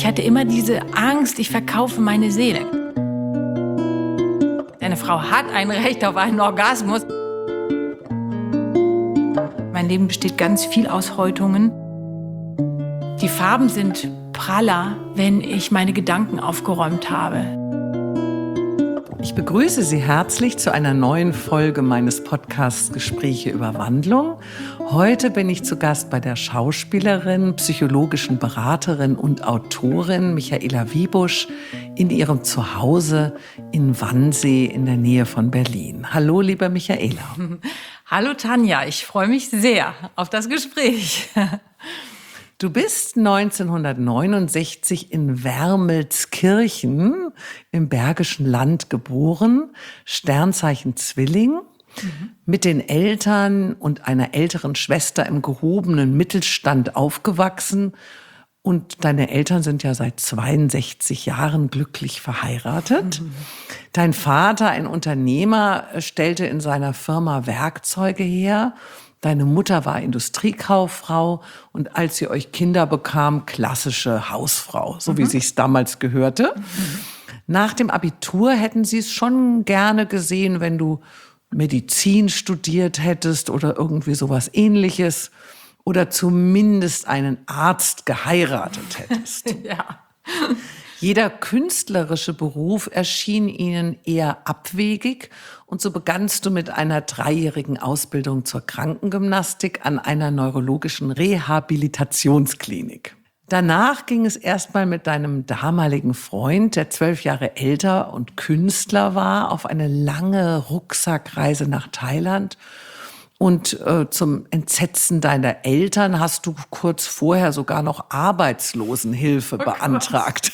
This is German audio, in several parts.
Ich hatte immer diese Angst, ich verkaufe meine Seele. Eine Frau hat ein Recht auf einen Orgasmus. Mein Leben besteht ganz viel aus Häutungen. Die Farben sind praller, wenn ich meine Gedanken aufgeräumt habe. Ich begrüße Sie herzlich zu einer neuen Folge meines Podcasts Gespräche über Wandlung. Heute bin ich zu Gast bei der Schauspielerin, psychologischen Beraterin und Autorin Michaela Wiebusch in ihrem Zuhause in Wannsee in der Nähe von Berlin. Hallo, liebe Michaela. Hallo Tanja, ich freue mich sehr auf das Gespräch. Du bist 1969 in Wermelskirchen im Bergischen Land geboren, Sternzeichen Zwilling, mit den Eltern und einer älteren Schwester im gehobenen Mittelstand aufgewachsen. Und deine Eltern sind ja seit 62 Jahren glücklich verheiratet. Dein Vater, ein Unternehmer, stellte in seiner Firma Werkzeuge her. Deine Mutter war Industriekauffrau und als ihr euch Kinder bekam, klassische Hausfrau, so wie sich's damals gehörte. Nach dem Abitur hätten sie es schon gerne gesehen, wenn du Medizin studiert hättest oder irgendwie sowas Ähnliches oder zumindest einen Arzt geheiratet hättest. Ja. Jeder künstlerische Beruf erschien ihnen eher abwegig und so begannst du mit einer 3-jährigen Ausbildung zur Krankengymnastik an einer neurologischen Rehabilitationsklinik. Danach ging es erstmal mit deinem damaligen Freund, der 12 Jahre älter und Künstler war, auf eine lange Rucksackreise nach Thailand. Und zum Entsetzen deiner Eltern hast du kurz vorher sogar noch Arbeitslosenhilfe beantragt.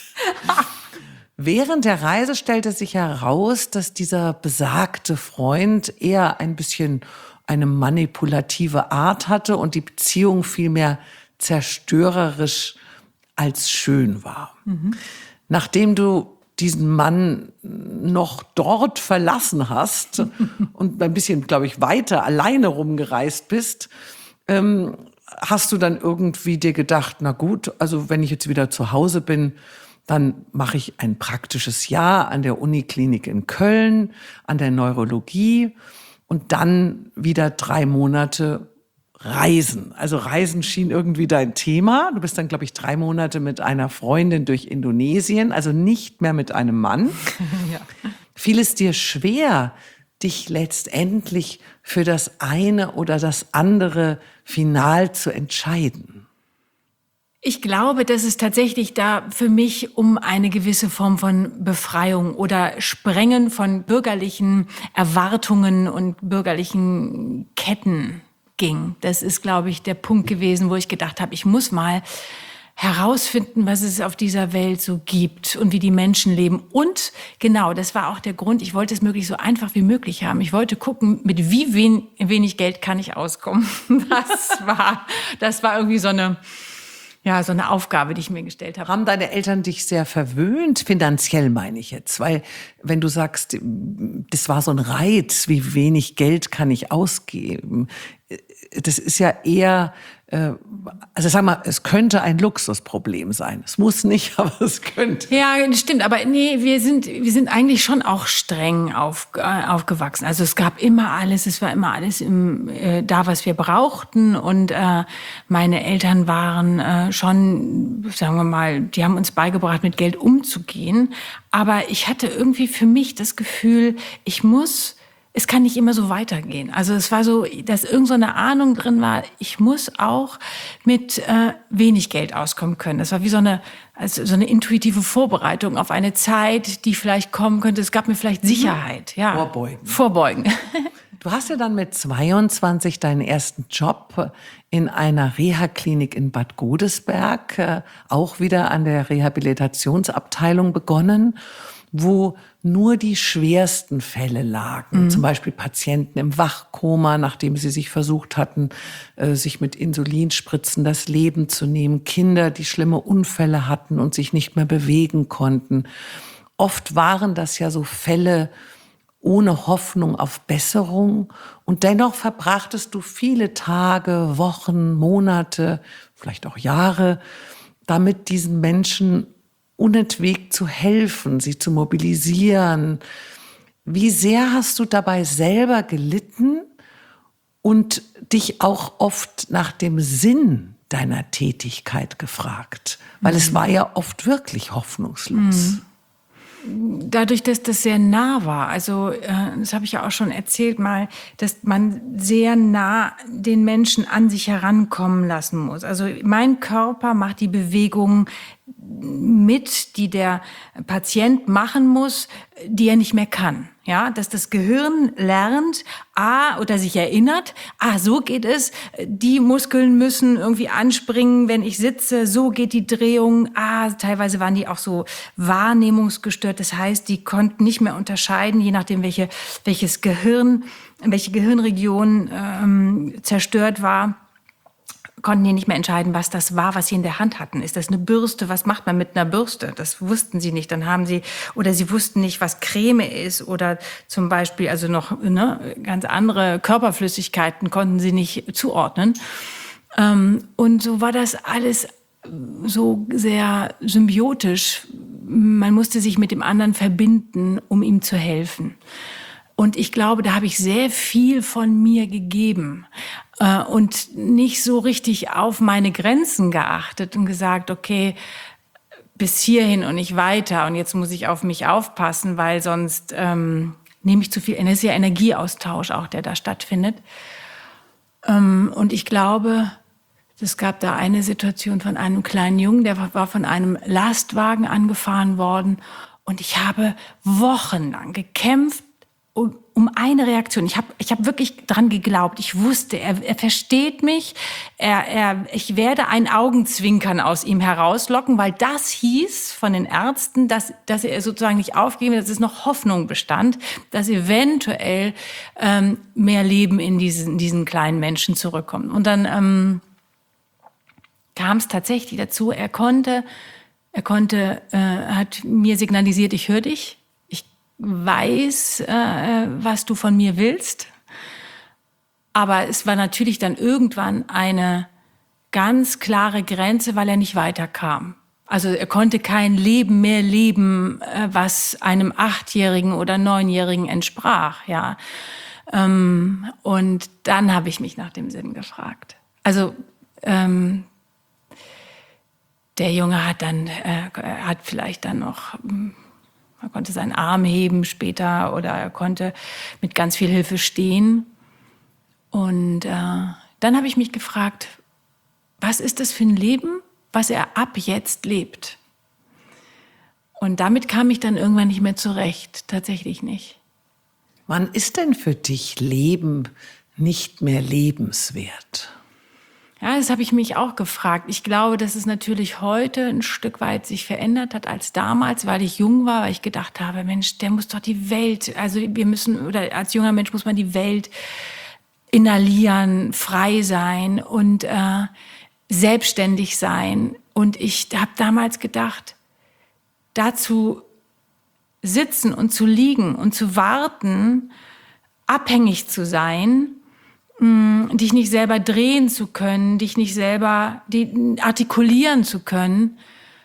Während der Reise stellte sich heraus, dass dieser besagte Freund eher ein bisschen eine manipulative Art hatte und die Beziehung vielmehr zerstörerisch als schön war. Nachdem du diesen Mann noch dort verlassen hast und ein bisschen, glaube ich, weiter alleine rumgereist bist, hast du dann irgendwie dir gedacht, na gut, also wenn ich jetzt wieder zu Hause bin, dann mache ich ein praktisches Jahr an der Uniklinik in Köln, an der Neurologie und dann wieder 3 Monate Reisen. Also Reisen schien irgendwie dein Thema. Du bist dann, glaube ich, 3 Monate mit einer Freundin durch Indonesien, also nicht mehr mit einem Mann. Ja. Fiel es dir schwer, dich letztendlich für das eine oder das andere final zu entscheiden? Ich glaube, dass es tatsächlich da für mich um eine gewisse Form von Befreiung oder Sprengen von bürgerlichen Erwartungen und bürgerlichen Ketten ging. Das ist, glaube ich, der Punkt gewesen, wo ich gedacht habe, ich muss mal herausfinden, was es auf dieser Welt so gibt und wie die Menschen leben. Und genau, das war auch der Grund, ich wollte es möglichst so einfach wie möglich haben. Ich wollte gucken, mit wie wenig Geld kann ich auskommen. Das war irgendwie so eine Aufgabe, die ich mir gestellt habe. Haben deine Eltern dich sehr verwöhnt, finanziell meine ich jetzt? Weil wenn du sagst, das war so ein Reiz, wie wenig Geld kann ich ausgeben, das ist ja eher, also sag mal, es könnte ein Luxusproblem sein. Es muss nicht, aber es könnte. Ja, das stimmt. Aber nee, wir sind eigentlich schon auch streng aufgewachsen. Also es gab immer alles, es war immer alles da, was wir brauchten. Und meine Eltern waren schon, sagen wir mal, die haben uns beigebracht, mit Geld umzugehen. Aber ich hatte irgendwie für mich das Gefühl, es kann nicht immer so weitergehen. Also es war so, dass irgend so eine Ahnung drin war, ich muss auch mit wenig Geld auskommen können. Das war wie so eine intuitive Vorbereitung auf eine Zeit, die vielleicht kommen könnte. Es gab mir vielleicht Sicherheit. Ja. Vorbeugen. Du hast ja dann mit 22 deinen ersten Job in einer Reha-Klinik in Bad Godesberg, auch wieder an der Rehabilitationsabteilung begonnen, wo nur die schwersten Fälle lagen. Zum Beispiel Patienten im Wachkoma, nachdem sie sich versucht hatten, sich mit Insulinspritzen das Leben zu nehmen. Kinder, die schlimme Unfälle hatten und sich nicht mehr bewegen konnten. Oft waren das ja so Fälle ohne Hoffnung auf Besserung. Und dennoch verbrachtest du viele Tage, Wochen, Monate, vielleicht auch Jahre, damit diesen Menschen unentwegt zu helfen, sie zu mobilisieren. Wie sehr hast du dabei selber gelitten und dich auch oft nach dem Sinn deiner Tätigkeit gefragt? Weil es war ja oft wirklich hoffnungslos. Dadurch, dass das sehr nah war, also das habe ich ja auch schon erzählt mal, dass man sehr nah den Menschen an sich herankommen lassen muss. Also mein Körper macht die Bewegungen mit, die der Patient machen muss, die er nicht mehr kann. Ja, dass das Gehirn lernt, oder sich erinnert, so geht es, die Muskeln müssen irgendwie anspringen, wenn ich sitze, so geht die Drehung, teilweise waren die auch so wahrnehmungsgestört, das heißt, die konnten nicht mehr unterscheiden, je nachdem welche Gehirnregion zerstört war, konnten die nicht mehr entscheiden, was das war, was sie in der Hand hatten. Ist das eine Bürste? Was macht man mit einer Bürste? Das wussten sie nicht. Sie wussten nicht, was Creme ist oder zum Beispiel, also noch ganz andere Körperflüssigkeiten konnten sie nicht zuordnen. Und so war das alles so sehr symbiotisch. Man musste sich mit dem anderen verbinden, um ihm zu helfen. Und ich glaube, da habe ich sehr viel von mir gegeben und nicht so richtig auf meine Grenzen geachtet und gesagt, okay, bis hierhin und nicht weiter und jetzt muss ich auf mich aufpassen, weil sonst nehme ich zu viel. Es ist ja Energieaustausch auch, der da stattfindet. Und ich glaube, es gab da eine Situation von einem kleinen Jungen, der war von einem Lastwagen angefahren worden und ich habe wochenlang gekämpft, um eine Reaktion. Ich hab wirklich dran geglaubt. Ich wusste, er versteht mich. Ich werde ein Augenzwinkern aus ihm herauslocken, weil das hieß von den Ärzten, dass er sozusagen nicht aufgeben, dass es noch Hoffnung bestand, dass eventuell mehr Leben in diesen kleinen Menschen zurückkommt. Und dann kam es tatsächlich dazu. Er hat mir signalisiert, ich höre dich. Weiß, was du von mir willst. Aber es war natürlich dann irgendwann eine ganz klare Grenze, weil er nicht weiterkam. Also er konnte kein Leben mehr leben, was einem 8-Jährigen oder 9-Jährigen entsprach. Ja. Und dann habe ich mich nach dem Sinn gefragt. Also der Junge hat vielleicht dann noch... Er konnte seinen Arm heben später oder er konnte mit ganz viel Hilfe stehen. Und dann habe ich mich gefragt, was ist das für ein Leben, was er ab jetzt lebt? Und damit kam ich dann irgendwann nicht mehr zurecht, tatsächlich nicht. Wann ist denn für dich Leben nicht mehr lebenswert? Ja, das habe ich mich auch gefragt. Ich glaube, dass es natürlich heute ein Stück weit sich verändert hat als damals, weil ich jung war, weil ich gedacht habe, Mensch, der muss doch die Welt, oder als junger Mensch muss man die Welt inhalieren, frei sein und selbstständig sein. Und ich habe damals gedacht, dazu sitzen und zu liegen und zu warten, abhängig zu sein, dich nicht selber drehen zu können, dich nicht selber artikulieren zu können,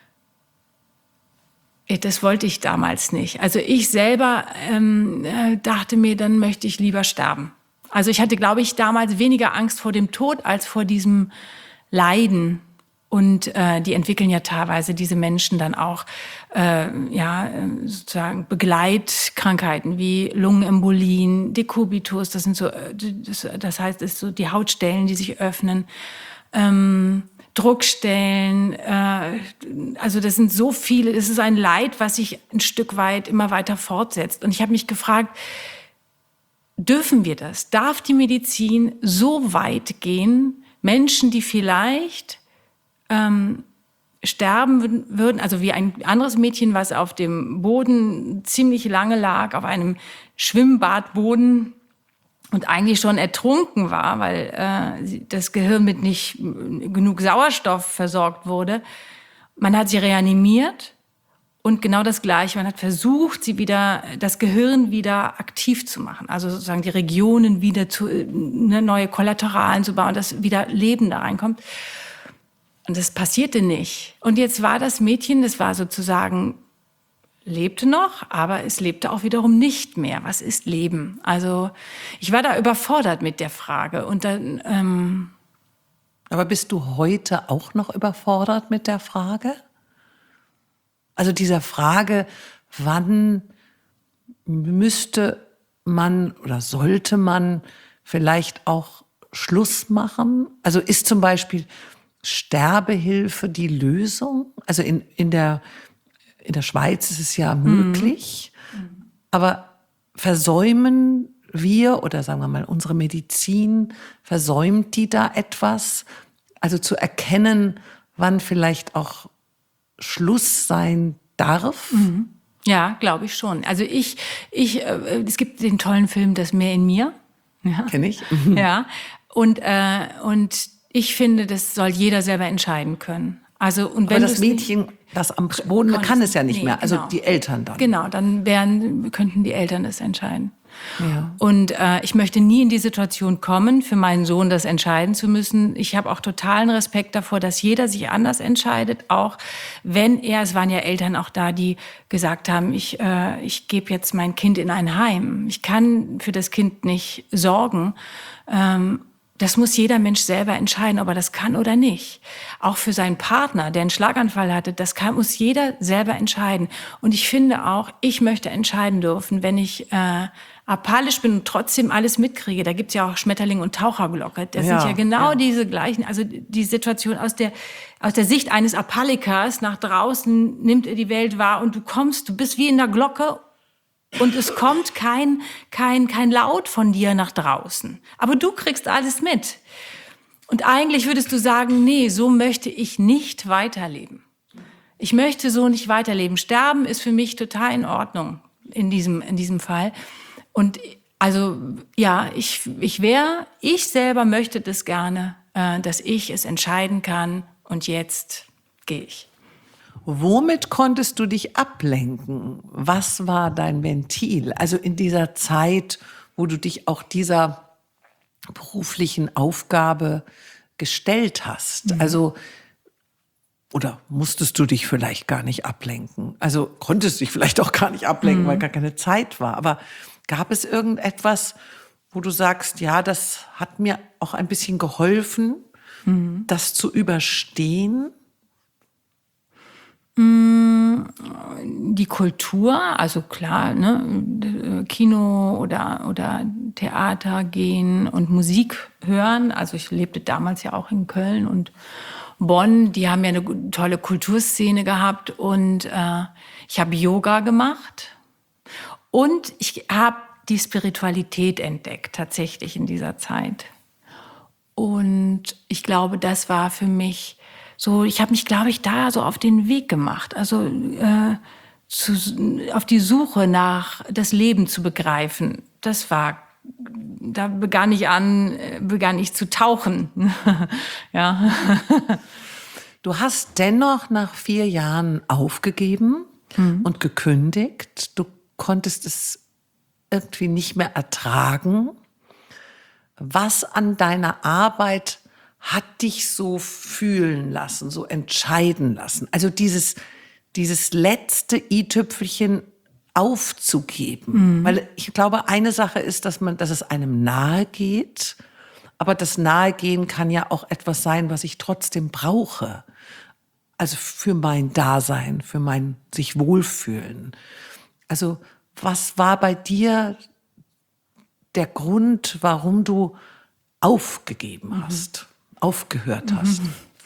das wollte ich damals nicht. Also ich selber dachte mir, dann möchte ich lieber sterben. Also ich hatte, glaube ich, damals weniger Angst vor dem Tod als vor diesem Leiden. Und die entwickeln ja teilweise diese Menschen dann auch sozusagen Begleitkrankheiten wie Lungenembolien, Dekubitus, das sind so, das heißt, es ist so die Hautstellen, die sich öffnen, Druckstellen, also das sind so viele, es ist ein Leid, was sich ein Stück weit immer weiter fortsetzt. Und ich habe mich gefragt, dürfen wir das? Darf die Medizin so weit gehen, Menschen, die vielleicht sterben würden, also wie ein anderes Mädchen, was auf dem Boden ziemlich lange lag, auf einem Schwimmbadboden und eigentlich schon ertrunken war, weil das Gehirn mit nicht genug Sauerstoff versorgt wurde. Man hat sie reanimiert und genau das Gleiche. Man hat versucht, das Gehirn wieder aktiv zu machen, also sozusagen die Regionen wieder neue Kollateralen zu bauen, dass wieder Leben da reinkommt. Und das passierte nicht. Und jetzt war das Mädchen, das war sozusagen, lebte noch, aber es lebte auch wiederum nicht mehr. Was ist Leben? Also ich war da überfordert mit der Frage. Und dann, Aber bist du heute auch noch überfordert mit der Frage? Also dieser Frage, wann müsste man oder sollte man vielleicht auch Schluss machen? Also ist zum Beispiel Sterbehilfe die Lösung? Also in der Schweiz ist es ja möglich, aber versäumen wir oder sagen wir mal unsere Medizin, versäumt die da etwas? Also zu erkennen, wann vielleicht auch Schluss sein darf? ja, glaube ich schon. Also es gibt den tollen Film Das Meer in mir. Ja. Kenn ich. Ja. Und ich finde, das soll jeder selber entscheiden können. Also, und wenn Aber das Mädchen, das am Boden kann es ja nicht mehr. Also genau. die Eltern dann. Genau, dann könnten die Eltern das entscheiden. Ja. Und ich möchte nie in die Situation kommen, für meinen Sohn das entscheiden zu müssen. Ich habe auch totalen Respekt davor, dass jeder sich anders entscheidet, auch wenn es waren ja Eltern auch da, die gesagt haben, ich gebe jetzt mein Kind in ein Heim. Ich kann für das Kind nicht sorgen. Das muss jeder Mensch selber entscheiden, ob er das kann oder nicht. Auch für seinen Partner, der einen Schlaganfall hatte, muss jeder selber entscheiden. Und ich finde auch, ich möchte entscheiden dürfen, wenn ich apathisch bin und trotzdem alles mitkriege. Da gibt's ja auch Schmetterling und Taucherglocke. Das sind ja genau diese gleichen, also die Situation aus der Sicht eines Apalikers nach draußen nimmt er die Welt wahr und du bist wie in der Glocke. Und es kommt kein Laut von dir nach draußen. Aber du kriegst alles mit. Und eigentlich würdest du sagen, nee, so möchte ich nicht weiterleben. Ich möchte so nicht weiterleben. Sterben ist für mich total in Ordnung in diesem Fall. Und also, ja, ich selber möchte das gerne, dass ich es entscheiden kann. Und jetzt gehe ich. Womit konntest du dich ablenken? Was war dein Ventil? Also in dieser Zeit, wo du dich auch dieser beruflichen Aufgabe gestellt hast. Also, oder musstest du dich vielleicht gar nicht ablenken? Also konntest du dich vielleicht auch gar nicht ablenken, weil gar keine Zeit war. Aber gab es irgendetwas, wo du sagst, ja, das hat mir auch ein bisschen geholfen, das zu überstehen? Die Kultur, also klar, ne, Kino oder Theater gehen und Musik hören. Also ich lebte damals ja auch in Köln und Bonn. Die haben ja eine tolle Kulturszene gehabt und ich habe Yoga gemacht und ich habe die Spiritualität entdeckt tatsächlich in dieser Zeit. Und ich glaube, das war für mich so, ich habe mich, glaube ich, da so auf den Weg gemacht, also auf die Suche nach das Leben zu begreifen. Da begann ich zu tauchen. Ja. Du hast dennoch nach 4 Jahren aufgegeben und gekündigt. Du konntest es irgendwie nicht mehr ertragen. Was an deiner Arbeit hat dich so fühlen lassen, so entscheiden lassen? Also dieses letzte i-Tüpfelchen aufzugeben. Weil ich glaube, eine Sache ist, dass es einem nahe geht. Aber das Nahegehen kann ja auch etwas sein, was ich trotzdem brauche. Also für mein Dasein, für mein sich wohlfühlen. Also was war bei dir der Grund, warum du aufgegeben hast, aufgehört hast?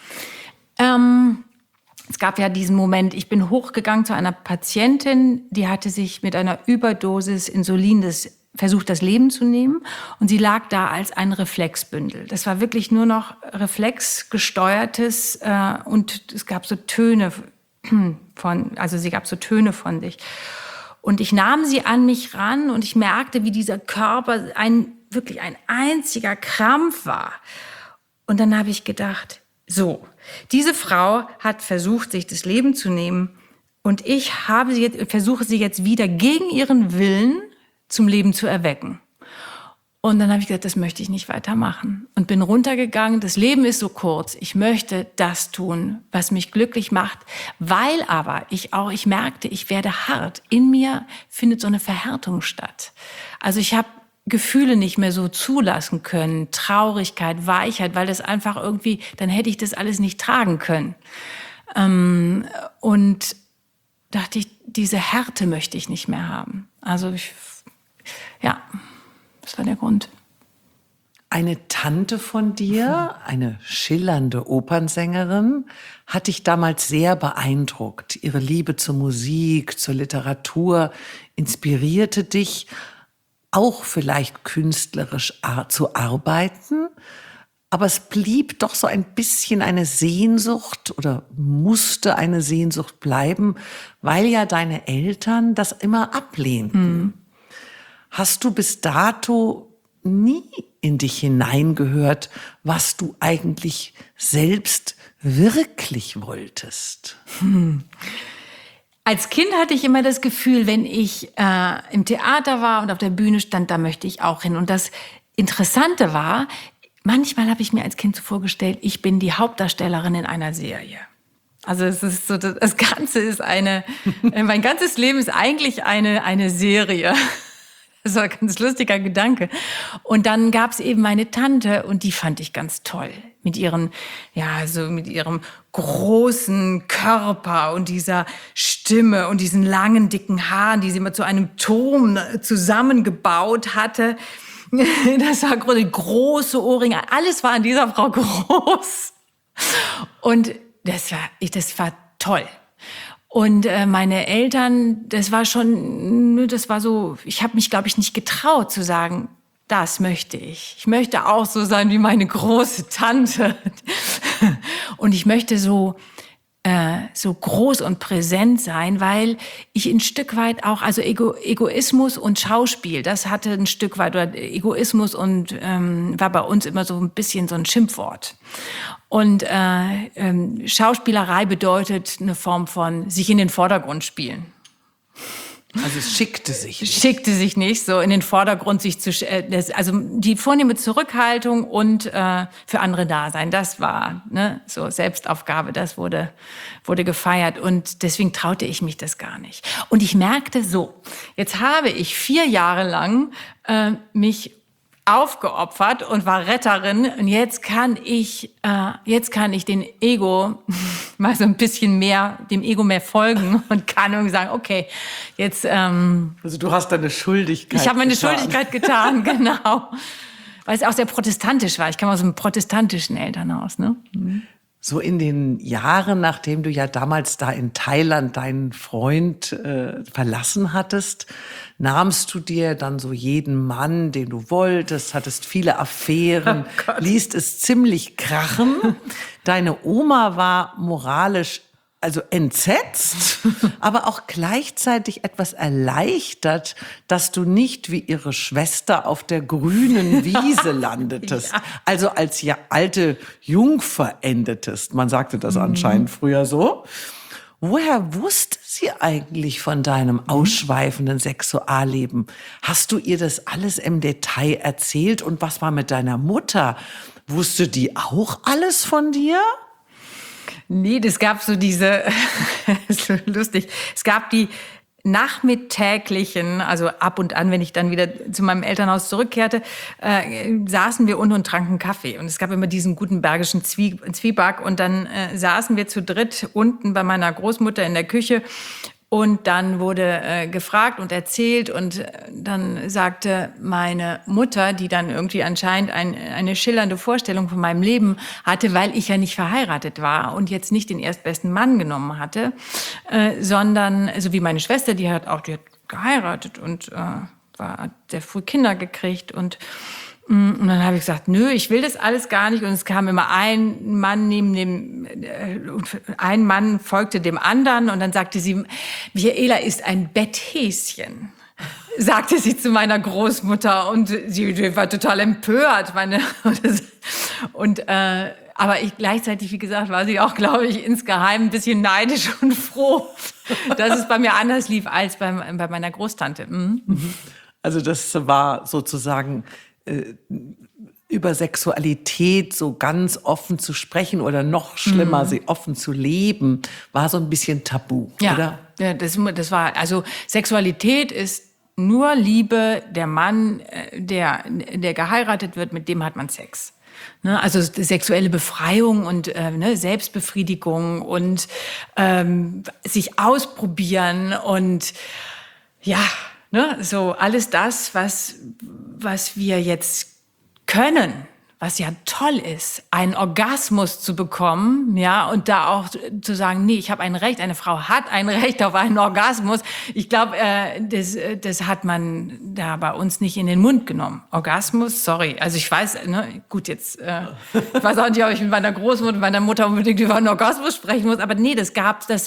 Es gab ja diesen Moment, ich bin hochgegangen zu einer Patientin, die hatte sich mit einer Überdosis Insulin versucht, das Leben zu nehmen. Und sie lag da als ein Reflexbündel. Das war wirklich nur noch reflexgesteuertes und es gab so Töne sie gab so Töne von sich. Und ich nahm sie an mich ran und ich merkte, wie dieser Körper wirklich ein einziger Krampf war. Und dann habe ich gedacht, so, diese Frau hat versucht, sich das Leben zu nehmen und ich versuche sie jetzt wieder gegen ihren Willen zum Leben zu erwecken. Und dann habe ich gesagt, das möchte ich nicht weitermachen. Und bin runtergegangen. Das Leben ist so kurz. Ich möchte das tun, was mich glücklich macht. Weil aber ich merkte, ich werde hart. In mir findet so eine Verhärtung statt. Also ich habe Gefühle nicht mehr so zulassen können. Traurigkeit, Weichheit, weil das einfach irgendwie, dann hätte ich das alles nicht tragen können. Und dachte ich, diese Härte möchte ich nicht mehr haben. Also das war der Grund. Eine Tante von dir, eine schillernde Opernsängerin, hat dich damals sehr beeindruckt. Ihre Liebe zur Musik, zur Literatur inspirierte dich, auch vielleicht künstlerisch zu arbeiten. Aber es blieb doch so ein bisschen eine Sehnsucht oder musste eine Sehnsucht bleiben, weil ja deine Eltern das immer ablehnten. Hast du bis dato nie in dich hineingehört, was du eigentlich selbst wirklich wolltest? Als Kind hatte ich immer das Gefühl, wenn ich im Theater war und auf der Bühne stand, da möchte ich auch hin. Und das Interessante war, manchmal habe ich mir als Kind so vorgestellt, ich bin die Hauptdarstellerin in einer Serie. Also es ist so, das Ganze ist mein ganzes Leben ist eigentlich eine Serie. Das war ein ganz lustiger Gedanke. Und dann gab's eben meine Tante und die fand ich ganz toll. Mit ihrem großen Körper und dieser Stimme und diesen langen, dicken Haaren, die sie immer zu einem Turm zusammengebaut hatte. Das war große Ohrringe. Alles war an dieser Frau groß. Und das war toll. Und meine Eltern, das war so, ich habe mich, glaube ich, nicht getraut zu sagen, das möchte ich. Ich möchte auch so sein wie meine große Tante. Und ich möchte so groß und präsent sein, weil ich ein Stück weit auch, also Egoismus und Schauspiel, das hatte ein Stück weit, oder Egoismus und war bei uns immer so ein bisschen so ein Schimpfwort. Und Schauspielerei bedeutet eine Form von sich in den Vordergrund spielen. Also es schickte sich nicht. Schickte sich nicht, so in den Vordergrund sich also die vornehme Zurückhaltung und für andere da sein, das war so Selbstaufgabe, das wurde gefeiert und deswegen traute ich mich das gar nicht. Und ich merkte so, jetzt habe ich 4 Jahre lang mich aufgeopfert und war Retterin und jetzt kann ich den Ego mal so ein bisschen mehr, dem Ego mehr folgen und kann irgendwie sagen, okay, jetzt also du hast deine Schuldigkeit. Ich habe meine Schuldigkeit getan, genau. Weil es auch sehr protestantisch war. Ich kam aus einem protestantischen Elternhaus, ne? So in den Jahren, nachdem du ja damals da in Thailand deinen Freund verlassen hattest, nahmst du dir dann so jeden Mann, den du wolltest, hattest viele Affären, ließt es ziemlich krachen. Deine Oma war moralisch also entsetzt, aber auch gleichzeitig etwas erleichtert, dass du nicht wie ihre Schwester auf der grünen Wiese landetest. Ja. Also als alte Jungfer endetest. Man sagte das anscheinend früher so. Woher wusste sie eigentlich von deinem ausschweifenden Sexualleben? Hast du ihr das alles im Detail erzählt? Und was war mit deiner Mutter? Wusste die auch alles von dir? Nee, das gab so diese, so lustig, es gab die nachmittäglichen, also ab und an, wenn ich dann wieder zu meinem Elternhaus zurückkehrte, saßen wir unten und tranken Kaffee. Und es gab immer diesen guten bergischen Zwieback. Und dann saßen wir zu dritt unten bei meiner Großmutter in der Küche. Und dann wurde gefragt und erzählt und dann sagte meine Mutter, die dann irgendwie anscheinend eine schillernde Vorstellung von meinem Leben hatte, weil ich ja nicht verheiratet war und jetzt nicht den erstbesten Mann genommen hatte, sondern so wie meine Schwester, die hat geheiratet und hat sehr früh Kinder gekriegt und dann habe ich gesagt, nö, ich will das alles gar nicht. Und es kam immer ein Mann ein Mann folgte dem anderen. Und dann sagte sie, Michaela ist ein Betthäschen, sagte sie zu meiner Großmutter. Und sie war total empört. Aber gleichzeitig, wie gesagt, war sie auch, glaube ich, insgeheim ein bisschen neidisch und froh, dass es bei mir anders lief als bei meiner Großtante. Also das war sozusagen über Sexualität so ganz offen zu sprechen oder noch schlimmer, sie offen zu leben, war so ein bisschen tabu, oder? Ja, das war, also Sexualität ist nur Liebe, der Mann, der geheiratet wird, mit dem hat man Sex. Ne? Also sexuelle Befreiung und Selbstbefriedigung und sich ausprobieren und ja, ne, so alles das, was wir jetzt können, was ja toll ist, einen Orgasmus zu bekommen, ja, und da auch zu sagen, nee, ich habe ein Recht, eine Frau hat ein Recht auf einen Orgasmus. Ich glaube, das hat man da bei uns nicht in den Mund genommen. Orgasmus, sorry. Also ich weiß, ne, gut, jetzt, ich weiß auch nicht, ob ich mit meiner Großmutter, meiner Mutter unbedingt über einen Orgasmus sprechen muss, aber nee, das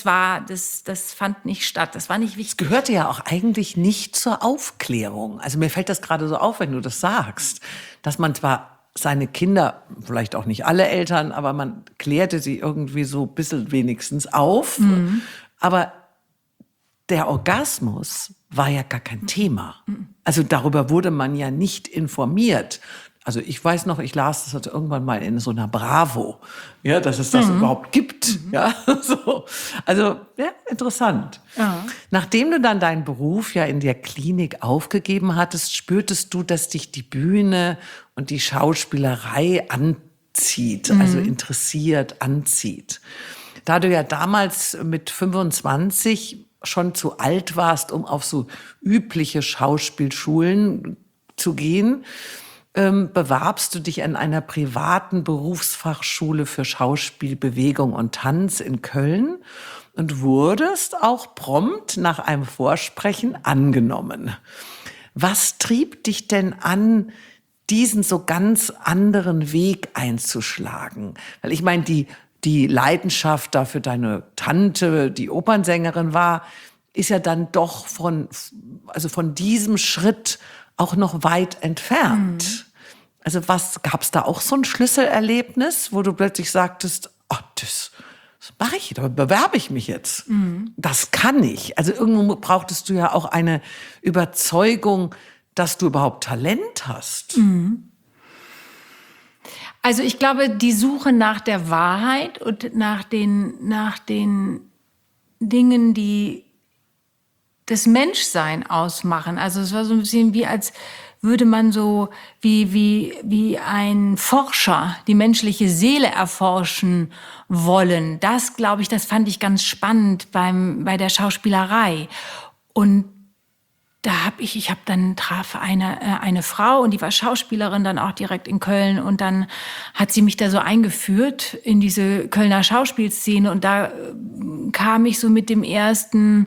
fand nicht statt, das war nicht wichtig. Es gehörte ja auch eigentlich nicht zur Aufklärung. Also mir fällt das gerade so auf, wenn du das sagst, dass man zwar seine Kinder, vielleicht auch nicht alle Eltern, aber man klärte sie irgendwie so ein bisschen wenigstens auf. Aber der Orgasmus war ja gar kein Thema. Also darüber wurde man ja nicht informiert. Also ich weiß noch, ich las das irgendwann mal in so einer Bravo, ja, dass es das überhaupt gibt. Ja, so. Also ja, interessant. Ja. Nachdem du dann deinen Beruf ja in der Klinik aufgegeben hattest, spürtest du, dass dich die Bühne und die Schauspielerei anzieht, also interessiert, anzieht. Da du ja damals mit 25 schon zu alt warst, um auf so übliche Schauspielschulen zu gehen, bewarbst du dich an einer privaten Berufsfachschule für Schauspiel, Bewegung und Tanz in Köln und wurdest auch prompt nach einem Vorsprechen angenommen. Was trieb dich denn an, diesen so ganz anderen Weg einzuschlagen? Weil ich meine, die Leidenschaft da für deine Tante, die Opernsängerin war, ist ja dann doch von diesem Schritt auch noch weit entfernt. Also gab's da auch so ein Schlüsselerlebnis, wo du plötzlich sagtest, oh, das mache ich, da bewerbe ich mich jetzt. Das kann ich. Also irgendwo brauchtest du ja auch eine Überzeugung, dass du überhaupt Talent hast. Also ich glaube, die Suche nach der Wahrheit und nach den Dingen, die das Menschsein ausmachen. Also es war so ein bisschen wie, als würde man so wie ein Forscher die menschliche Seele erforschen wollen. Das, glaube ich, das fand ich ganz spannend bei der Schauspielerei. Und da traf eine Frau und die war Schauspielerin dann auch direkt in Köln und dann hat sie mich da so eingeführt in diese Kölner Schauspielszene und da kam ich so mit dem ersten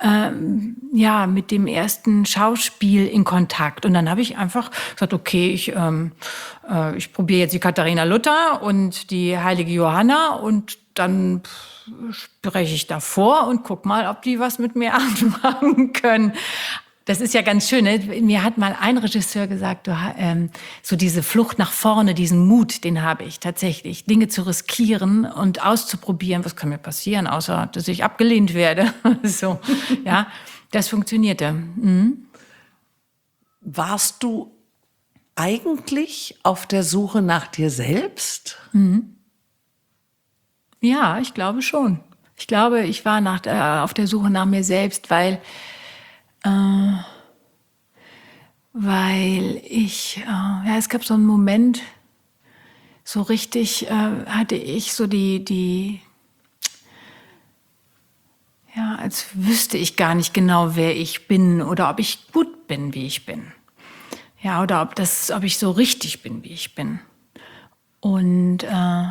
Schauspiel in Kontakt und dann habe ich einfach gesagt, okay, ich probiere jetzt die Katharina Luther und die heilige Johanna und dann spreche ich davor und guck mal, ob die was mit mir anfangen können. Das ist ja ganz schön. Ne? Mir hat mal ein Regisseur gesagt, so diese Flucht nach vorne, diesen Mut, den habe ich tatsächlich. Dinge zu riskieren und auszuprobieren. Was kann mir passieren, außer dass ich abgelehnt werde? So, ja, das funktionierte. Warst du eigentlich auf der Suche nach dir selbst? Ja, ich glaube schon. Ich glaube, ich war auf der Suche nach mir selbst, weil es gab so einen Moment, so richtig hatte ich so als wüsste ich gar nicht genau, wer ich bin oder ob ich gut bin, wie ich bin. Ja, oder ob ich so richtig bin, wie ich bin. Und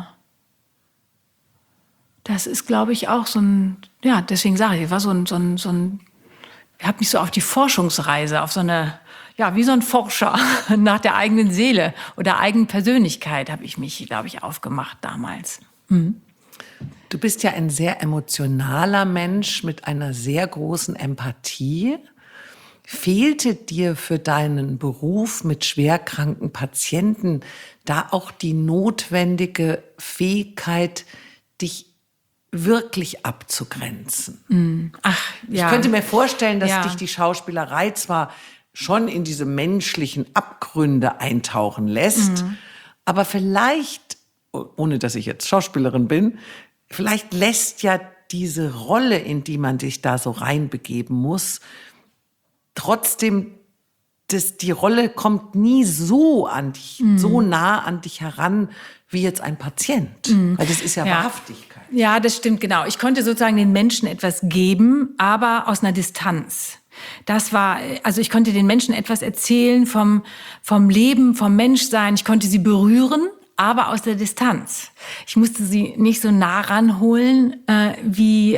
das ist, glaube ich, auch so ein, ja, deswegen sage ich, war so ein ich habe mich so auf die Forschungsreise, auf so eine, ja, wie so ein Forscher nach der eigenen Seele oder eigenen Persönlichkeit habe ich mich, glaube ich, aufgemacht damals. Du bist ja ein sehr emotionaler Mensch mit einer sehr großen Empathie. Fehlte dir für deinen Beruf mit schwerkranken Patienten da auch die notwendige Fähigkeit, dich wirklich abzugrenzen? Ach, ja. Ich könnte mir vorstellen, dass dich die Schauspielerei zwar schon in diese menschlichen Abgründe eintauchen lässt. Aber vielleicht, ohne dass ich jetzt Schauspielerin bin, vielleicht lässt ja diese Rolle, in die man sich da so reinbegeben muss, trotzdem, die Rolle kommt nie so an dich, so nah an dich heran, wie jetzt ein Patient. Weil das ist ja Wahrhaftigkeit. Ja, das stimmt, genau. Ich konnte sozusagen den Menschen etwas geben, aber aus einer Distanz. Das war, also ich konnte den Menschen etwas erzählen vom Leben, vom Menschsein. Ich konnte sie berühren, aber aus der Distanz. Ich musste sie nicht so nah ranholen, wie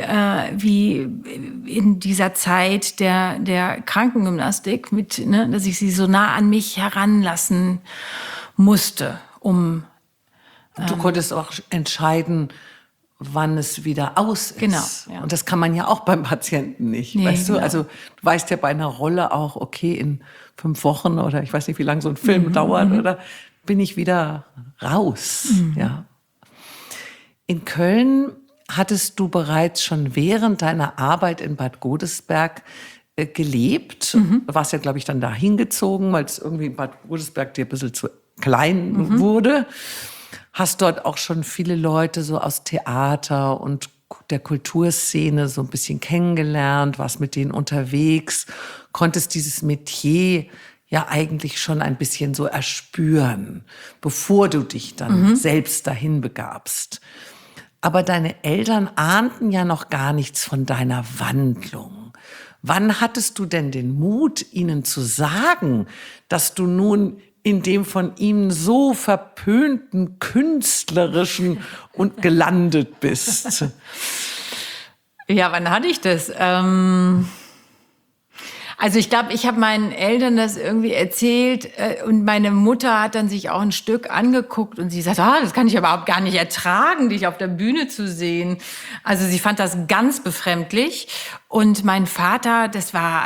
in dieser Zeit der Krankengymnastik, dass ich sie so nah an mich heranlassen musste, um Du konntest auch entscheiden, wann es wieder aus ist. Genau, ja. Und das kann man ja auch beim Patienten nicht, Nee, weißt du? genau. Also du weißt ja bei einer Rolle auch, okay, in 5 Wochen oder ich weiß nicht, wie lange so ein Film dauert, oder bin ich wieder raus. Ja. In Köln hattest du bereits schon während deiner Arbeit in Bad Godesberg gelebt. Du warst ja, glaube ich, dann da hingezogen, weil es irgendwie in Bad Godesberg dir ein bisschen zu klein wurde. Hast dort auch schon viele Leute so aus Theater und der Kulturszene so ein bisschen kennengelernt, warst mit denen unterwegs, konntest dieses Metier ja eigentlich schon ein bisschen so erspüren, bevor du dich dann selbst dahin begabst. Aber deine Eltern ahnten ja noch gar nichts von deiner Wandlung. Wann hattest du denn den Mut, ihnen zu sagen, dass du nun in dem von ihm so verpönten künstlerischen und gelandet bist? Ja, wann hatte ich das? Also ich glaube, ich habe meinen Eltern das irgendwie erzählt und meine Mutter hat dann sich auch ein Stück angeguckt und sie sagt, das kann ich überhaupt gar nicht ertragen, dich auf der Bühne zu sehen. Also sie fand das ganz befremdlich. Und mein Vater, das war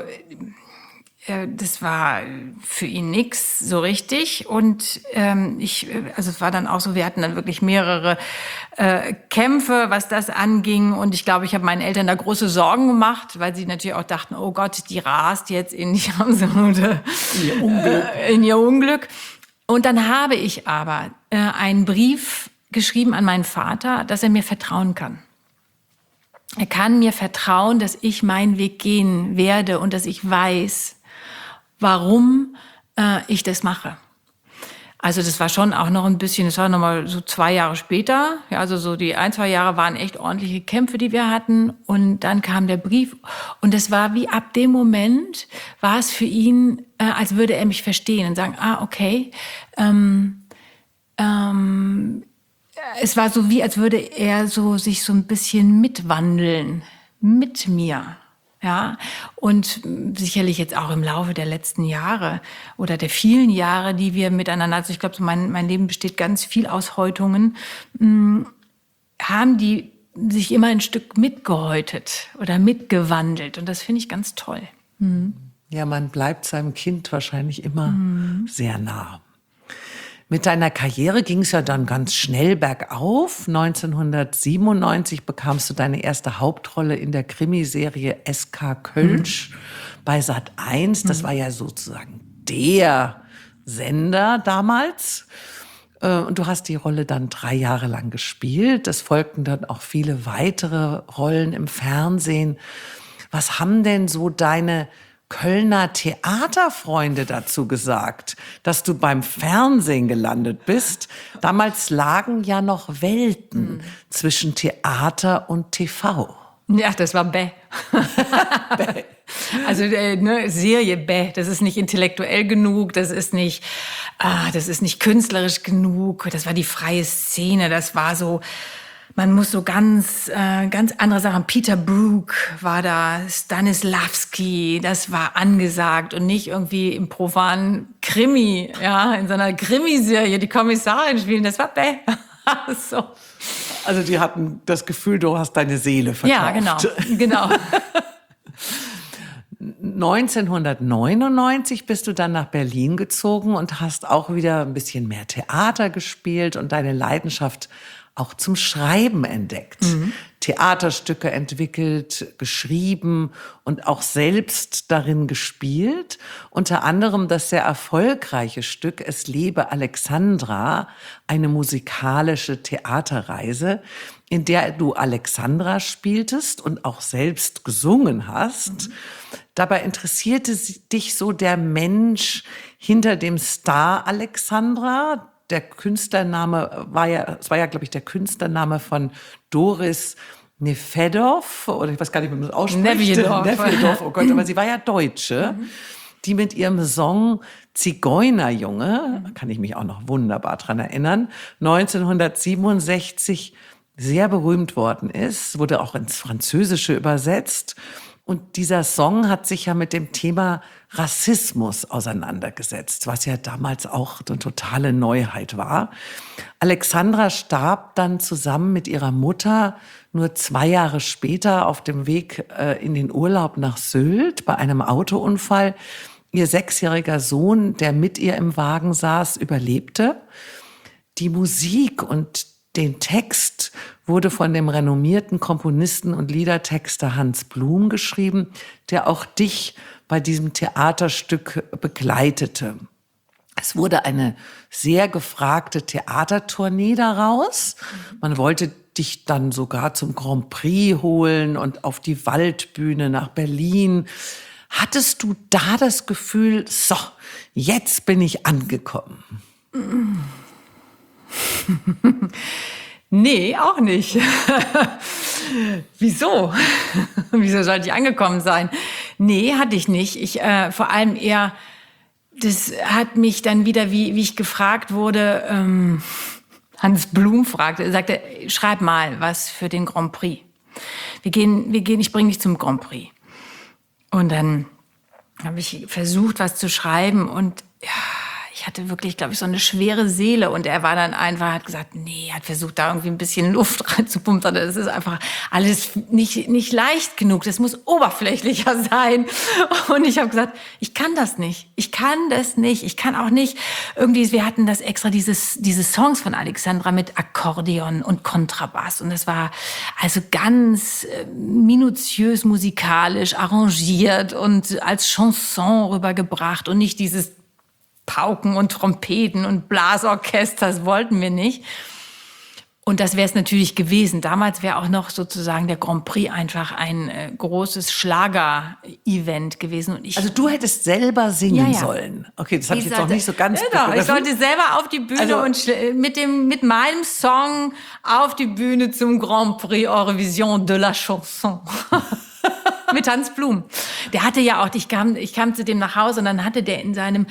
für ihn nix so richtig. Und also es war dann auch so, wir hatten dann wirklich mehrere Kämpfe, was das anging. Und ich glaube, ich habe meinen Eltern da große Sorgen gemacht, weil sie natürlich auch dachten, oh Gott, die rast jetzt in die absolute in ihr Unglück. Und dann habe ich aber einen Brief geschrieben an meinen Vater, dass er mir vertrauen kann. Er kann mir vertrauen, dass ich meinen Weg gehen werde und dass ich weiß, warum ich das mache. Also das war schon auch noch ein bisschen, das war noch mal so 2 Jahre später. Ja, also so die 1-2 Jahre waren echt ordentliche Kämpfe, die wir hatten. Und dann kam der Brief. Und es war wie ab dem Moment, war es für ihn, als würde er mich verstehen und sagen, okay. Es war so wie, als würde er so sich so ein bisschen mitwandeln mit mir. Ja, und sicherlich jetzt auch im Laufe der letzten Jahre oder der vielen Jahre, die wir miteinander, also ich glaube, so mein Leben besteht ganz viel aus Häutungen, haben die sich immer ein Stück mitgehäutet oder mitgewandelt. Und das finde ich ganz toll. Ja, man bleibt seinem Kind wahrscheinlich immer sehr nah. Mit deiner Karriere ging es ja dann ganz schnell bergauf. 1997 bekamst du deine erste Hauptrolle in der Krimiserie SK Kölsch bei Sat.1. Das war ja sozusagen der Sender damals. Und du hast die Rolle dann 3 Jahre lang gespielt. Es folgten dann auch viele weitere Rollen im Fernsehen. Was haben denn so deine Kölner Theaterfreunde dazu gesagt, dass du beim Fernsehen gelandet bist? Damals lagen ja noch Welten zwischen Theater und TV. Ja, das war Bäh. Bäh. Also Serie Bäh, das ist nicht intellektuell genug, das ist nicht künstlerisch genug, das war die freie Szene, das war so, man muss so ganz andere Sachen. Peter Brook war da, Stanislavski, das war angesagt und nicht irgendwie im profanen Krimi, ja, in so einer Krimiserie die Kommissarin spielen, das war Bäh. So. Also die hatten das Gefühl, du hast deine Seele verkauft. Ja, genau. 1999 bist du dann nach Berlin gezogen und hast auch wieder ein bisschen mehr Theater gespielt und deine Leidenschaft auch zum Schreiben entdeckt. Theaterstücke entwickelt, geschrieben und auch selbst darin gespielt. Unter anderem das sehr erfolgreiche Stück Es lebe Alexandra, eine musikalische Theaterreise, in der du Alexandra spieltest und auch selbst gesungen hast. Dabei interessierte dich so der Mensch hinter dem Star Alexandra. Der Künstlername es war ja, glaube ich, der Künstlername von Doris Nefedov, oder ich weiß gar nicht, wie man das ausspricht. Nefedov, oh Gott, aber sie war ja Deutsche, die mit ihrem Song Zigeunerjunge, kann ich mich auch noch wunderbar dran erinnern, 1967 sehr berühmt worden ist, wurde auch ins Französische übersetzt. Und dieser Song hat sich ja mit dem Thema Rassismus auseinandergesetzt, was ja damals auch eine totale Neuheit war. Alexandra starb dann zusammen mit ihrer Mutter nur 2 Jahre später auf dem Weg in den Urlaub nach Sylt bei einem Autounfall. Ihr 6-jähriger Sohn, der mit ihr im Wagen saß, überlebte. Die Musik und den Text wurde von dem renommierten Komponisten und Liedertexter Hans Blum geschrieben, der auch dich bei diesem Theaterstück begleitete. Es wurde eine sehr gefragte Theatertournee daraus. Man wollte dich dann sogar zum Grand Prix holen und auf die Waldbühne nach Berlin. Hattest du da das Gefühl, so, jetzt bin ich angekommen? Nee, auch nicht. Wieso? Wieso sollte ich angekommen sein? Nee, hatte ich nicht. Vor allem eher, das hat mich dann wieder, wie ich gefragt wurde, Hans Blum fragte, er sagte, schreib mal was für den Grand Prix. Wir gehen, ich bringe dich zum Grand Prix. Und dann habe ich versucht, was zu schreiben und ja, ich hatte wirklich, glaube ich, so eine schwere Seele und er war dann einfach, hat gesagt, nee, hat versucht, da irgendwie ein bisschen Luft reinzupumpen. Das ist einfach alles nicht leicht genug. Das muss oberflächlicher sein. Und ich habe gesagt, ich kann das nicht. Ich kann auch nicht irgendwie, wir hatten das extra, diese Songs von Alexandra mit Akkordeon und Kontrabass. Und das war also ganz minutiös musikalisch arrangiert und als Chanson rübergebracht und nicht dieses Pauken und Trompeten und Blasorchester, das wollten wir nicht. Und das wäre es natürlich gewesen. Damals wäre auch noch sozusagen der Grand Prix einfach ein großes Schlager-Event gewesen. Und also du hättest selber singen sollen. Okay, das habe ich jetzt noch nicht so ganz begriffen. Ich sollte selber auf die Bühne und mit meinem Song auf die Bühne zum Grand Prix Eurovision de la Chanson. Mit Hans Blum. Der hatte ja auch, ich kam zu dem nach Hause und dann hatte der in seinem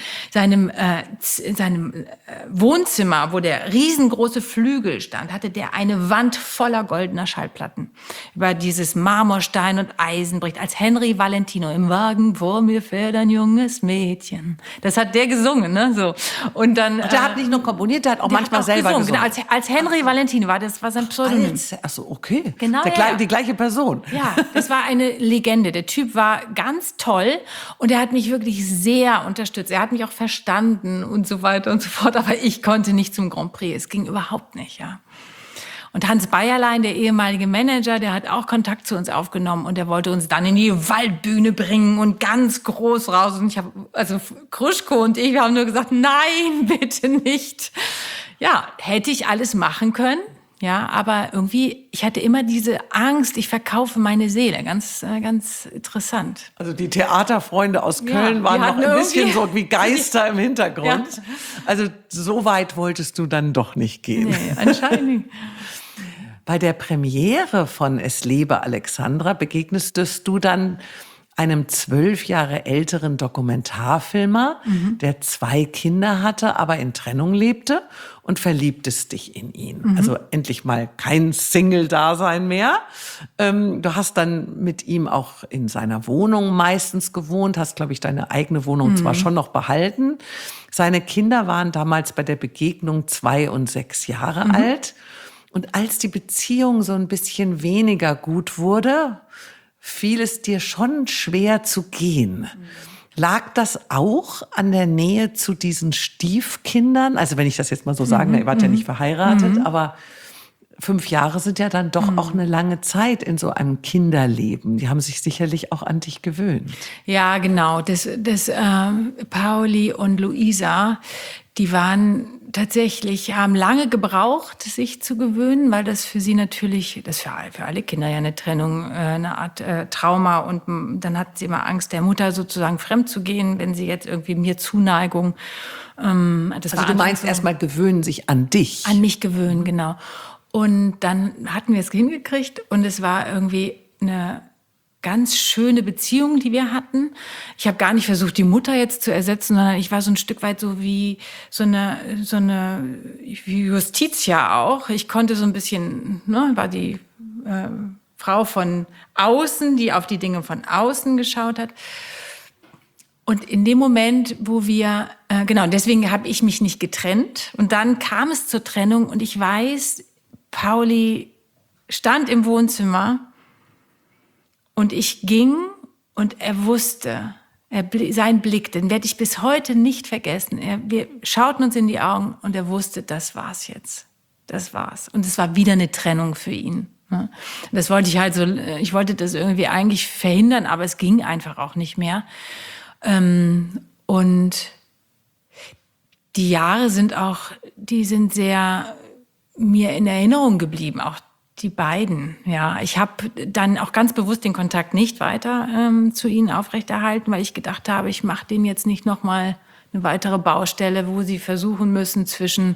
Wohnzimmer, wo der riesengroße Flügel stand, hatte der eine Wand voller goldener Schallplatten über dieses Marmorstein und Eisenbricht, als Henry Valentino im Wagen vor mir fährt ein junges Mädchen. Das hat der gesungen, ne, so. Und dann. Und der hat nicht nur komponiert, der hat auch manchmal selber gesungen. Genau, als Henry Valentino war sein Pseudonym. Achso, okay. Genau. Die gleiche Person. Ja, das war eine Legende. Der Typ war ganz toll und er hat mich wirklich sehr unterstützt. Er hat mich auch verstanden und so weiter und so fort. Aber ich konnte nicht zum Grand Prix. Es ging überhaupt nicht, ja. Und Hans Bayerlein, der ehemalige Manager, der hat auch Kontakt zu uns aufgenommen und der wollte uns dann in die Waldbühne bringen und ganz groß raus. Und Kruschko und ich, wir haben nur gesagt, nein, bitte nicht. Ja, hätte ich alles machen können. Ja, aber irgendwie, ich hatte immer diese Angst, ich verkaufe meine Seele. Ganz interessant. Also die Theaterfreunde aus Köln waren noch ein bisschen so wie Geister im Hintergrund. Ja. Also so weit wolltest du dann doch nicht gehen. Nee, anscheinend nicht. Bei der Premiere von Es lebe Alexandra begegnest du dann einem 12 Jahre älteren Dokumentarfilmer, der 2 Kinder hatte, aber in Trennung lebte und verliebtest dich in ihn. Also endlich mal kein Single-Dasein mehr. Du hast dann mit ihm auch in seiner Wohnung meistens gewohnt, hast, glaube ich, deine eigene Wohnung zwar schon noch behalten. Seine Kinder waren damals bei der Begegnung 2 und 6 Jahre alt. Und als die Beziehung so ein bisschen weniger gut wurde, fiel es dir schon schwer zu gehen. Lag das auch an der Nähe zu diesen Stiefkindern? Also wenn ich das jetzt mal so sagen, ihr wart ja nicht verheiratet, aber 5 Jahre sind ja dann doch auch eine lange Zeit in so einem Kinderleben. Die haben sich sicherlich auch an dich gewöhnt. Ja, genau. Pauli und Luisa, die haben lange gebraucht, sich zu gewöhnen, weil das für sie natürlich, das ist für alle Kinder ja eine Trennung, eine Art Trauma. Und dann hatten sie immer Angst, der Mutter sozusagen fremd zu gehen, wenn sie jetzt irgendwie mir Zuneigung. Also du meinst erstmal gewöhnen sich an dich. An mich gewöhnen, genau. Und dann hatten wir es hingekriegt und es war irgendwie eine ganz schöne Beziehung, die wir hatten. Ich habe gar nicht versucht, die Mutter jetzt zu ersetzen, sondern ich war so ein Stück weit so wie so eine wie Justitia auch. Ich konnte so ein bisschen, war die Frau von außen, die auf die Dinge von außen geschaut hat. Und in dem Moment, wo wir, deswegen habe ich mich nicht getrennt. Und dann kam es zur Trennung und ich weiß, Pauli stand im Wohnzimmer und ich ging und er wusste, sein Blick, den werde ich bis heute nicht vergessen. Wir schauten uns in die Augen und er wusste, das war's jetzt. Das war's. Und es war wieder eine Trennung für ihn. Das wollte ich wollte das irgendwie eigentlich verhindern, aber es ging einfach auch nicht mehr. Und die Jahre sind sehr mir in Erinnerung geblieben, auch die beiden. Ja, ich habe dann auch ganz bewusst den Kontakt nicht weiter zu ihnen aufrechterhalten, weil ich gedacht habe, ich mache denen jetzt nicht noch mal eine weitere Baustelle, wo sie versuchen müssen zwischen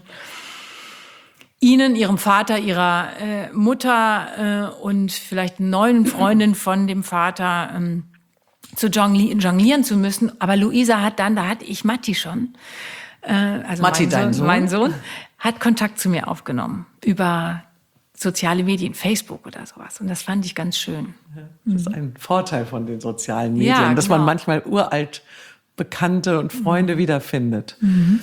ihnen, ihrem Vater, ihrer Mutter und vielleicht einer neuen Freundin von dem Vater zu jonglieren zu müssen. Aber Luisa da hatte ich Matti schon, also Matti, mein Sohn, hat Kontakt zu mir aufgenommen über soziale Medien, Facebook oder sowas. Und das fand ich ganz schön. Das ist ein Vorteil von den sozialen Medien, Ja, dass man manchmal uralt Bekannte und Freunde wiederfindet.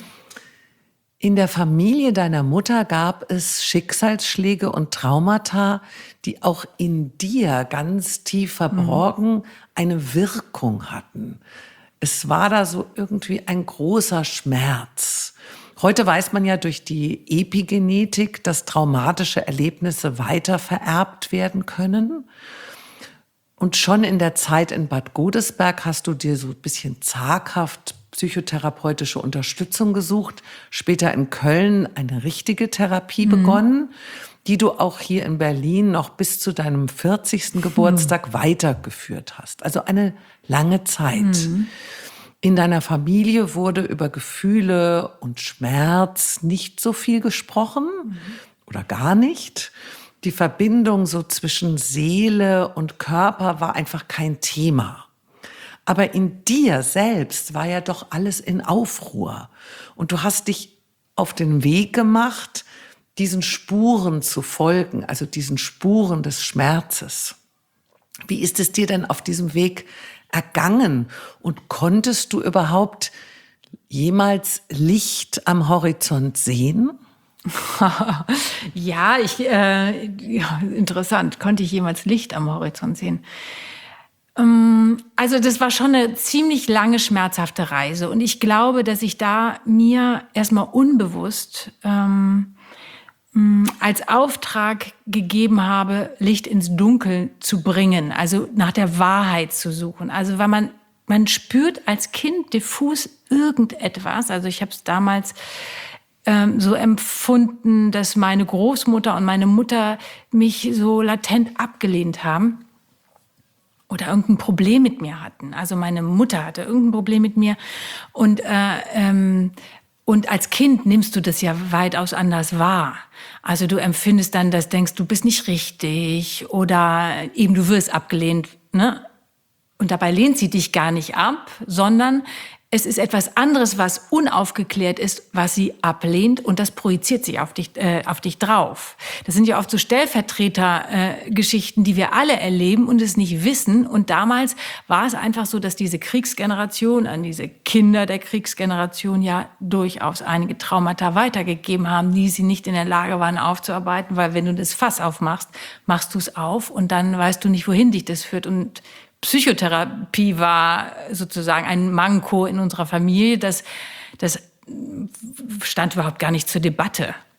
In der Familie deiner Mutter gab es Schicksalsschläge und Traumata, die auch in dir ganz tief verborgen eine Wirkung hatten. Es war da so irgendwie ein großer Schmerz. Heute weiß man ja durch die Epigenetik, dass traumatische Erlebnisse weiter vererbt werden können. Und schon in der Zeit in Bad Godesberg hast du dir so ein bisschen zaghaft psychotherapeutische Unterstützung gesucht. Später in Köln eine richtige Therapie begonnen, die du auch hier in Berlin noch bis zu deinem 40. Geburtstag weitergeführt hast. Also eine lange Zeit. In deiner Familie wurde über Gefühle und Schmerz nicht so viel gesprochen oder gar nicht. Die Verbindung so zwischen Seele und Körper war einfach kein Thema. Aber in dir selbst war ja doch alles in Aufruhr. Und du hast dich auf den Weg gemacht, diesen Spuren zu folgen, also diesen Spuren des Schmerzes. Wie ist es dir denn auf diesem Weg ergangen? Und konntest du überhaupt jemals Licht am Horizont sehen? Ja, interessant. Konnte ich jemals Licht am Horizont sehen? Also das war schon eine ziemlich lange, schmerzhafte Reise. Und ich glaube, dass ich da mir erstmal unbewusst als Auftrag gegeben habe, Licht ins Dunkel zu bringen, also nach der Wahrheit zu suchen. Also weil man spürt als Kind diffus irgendetwas. Also ich habe es damals so empfunden, dass meine Großmutter und meine Mutter mich so latent abgelehnt haben oder irgendein Problem mit mir hatten. Also meine Mutter hatte irgendein Problem mit mir und als Kind nimmst du das ja weitaus anders wahr. Also du empfindest dann, denkst, du bist nicht richtig oder eben du wirst abgelehnt, ne? Und dabei lehnt sie dich gar nicht ab, sondern es ist etwas anderes, was unaufgeklärt ist, was sie ablehnt und das projiziert sich auf dich drauf. Das sind ja oft so Stellvertreter-Geschichten, die wir alle erleben und es nicht wissen. Und damals war es einfach so, dass diese Kriegsgeneration an diese Kinder der Kriegsgeneration ja durchaus einige Traumata weitergegeben haben, die sie nicht in der Lage waren aufzuarbeiten, weil wenn du das Fass aufmachst, machst du es auf und dann weißt du nicht, wohin dich das führt. Und Psychotherapie war sozusagen ein Manko in unserer Familie, das stand überhaupt gar nicht zur Debatte.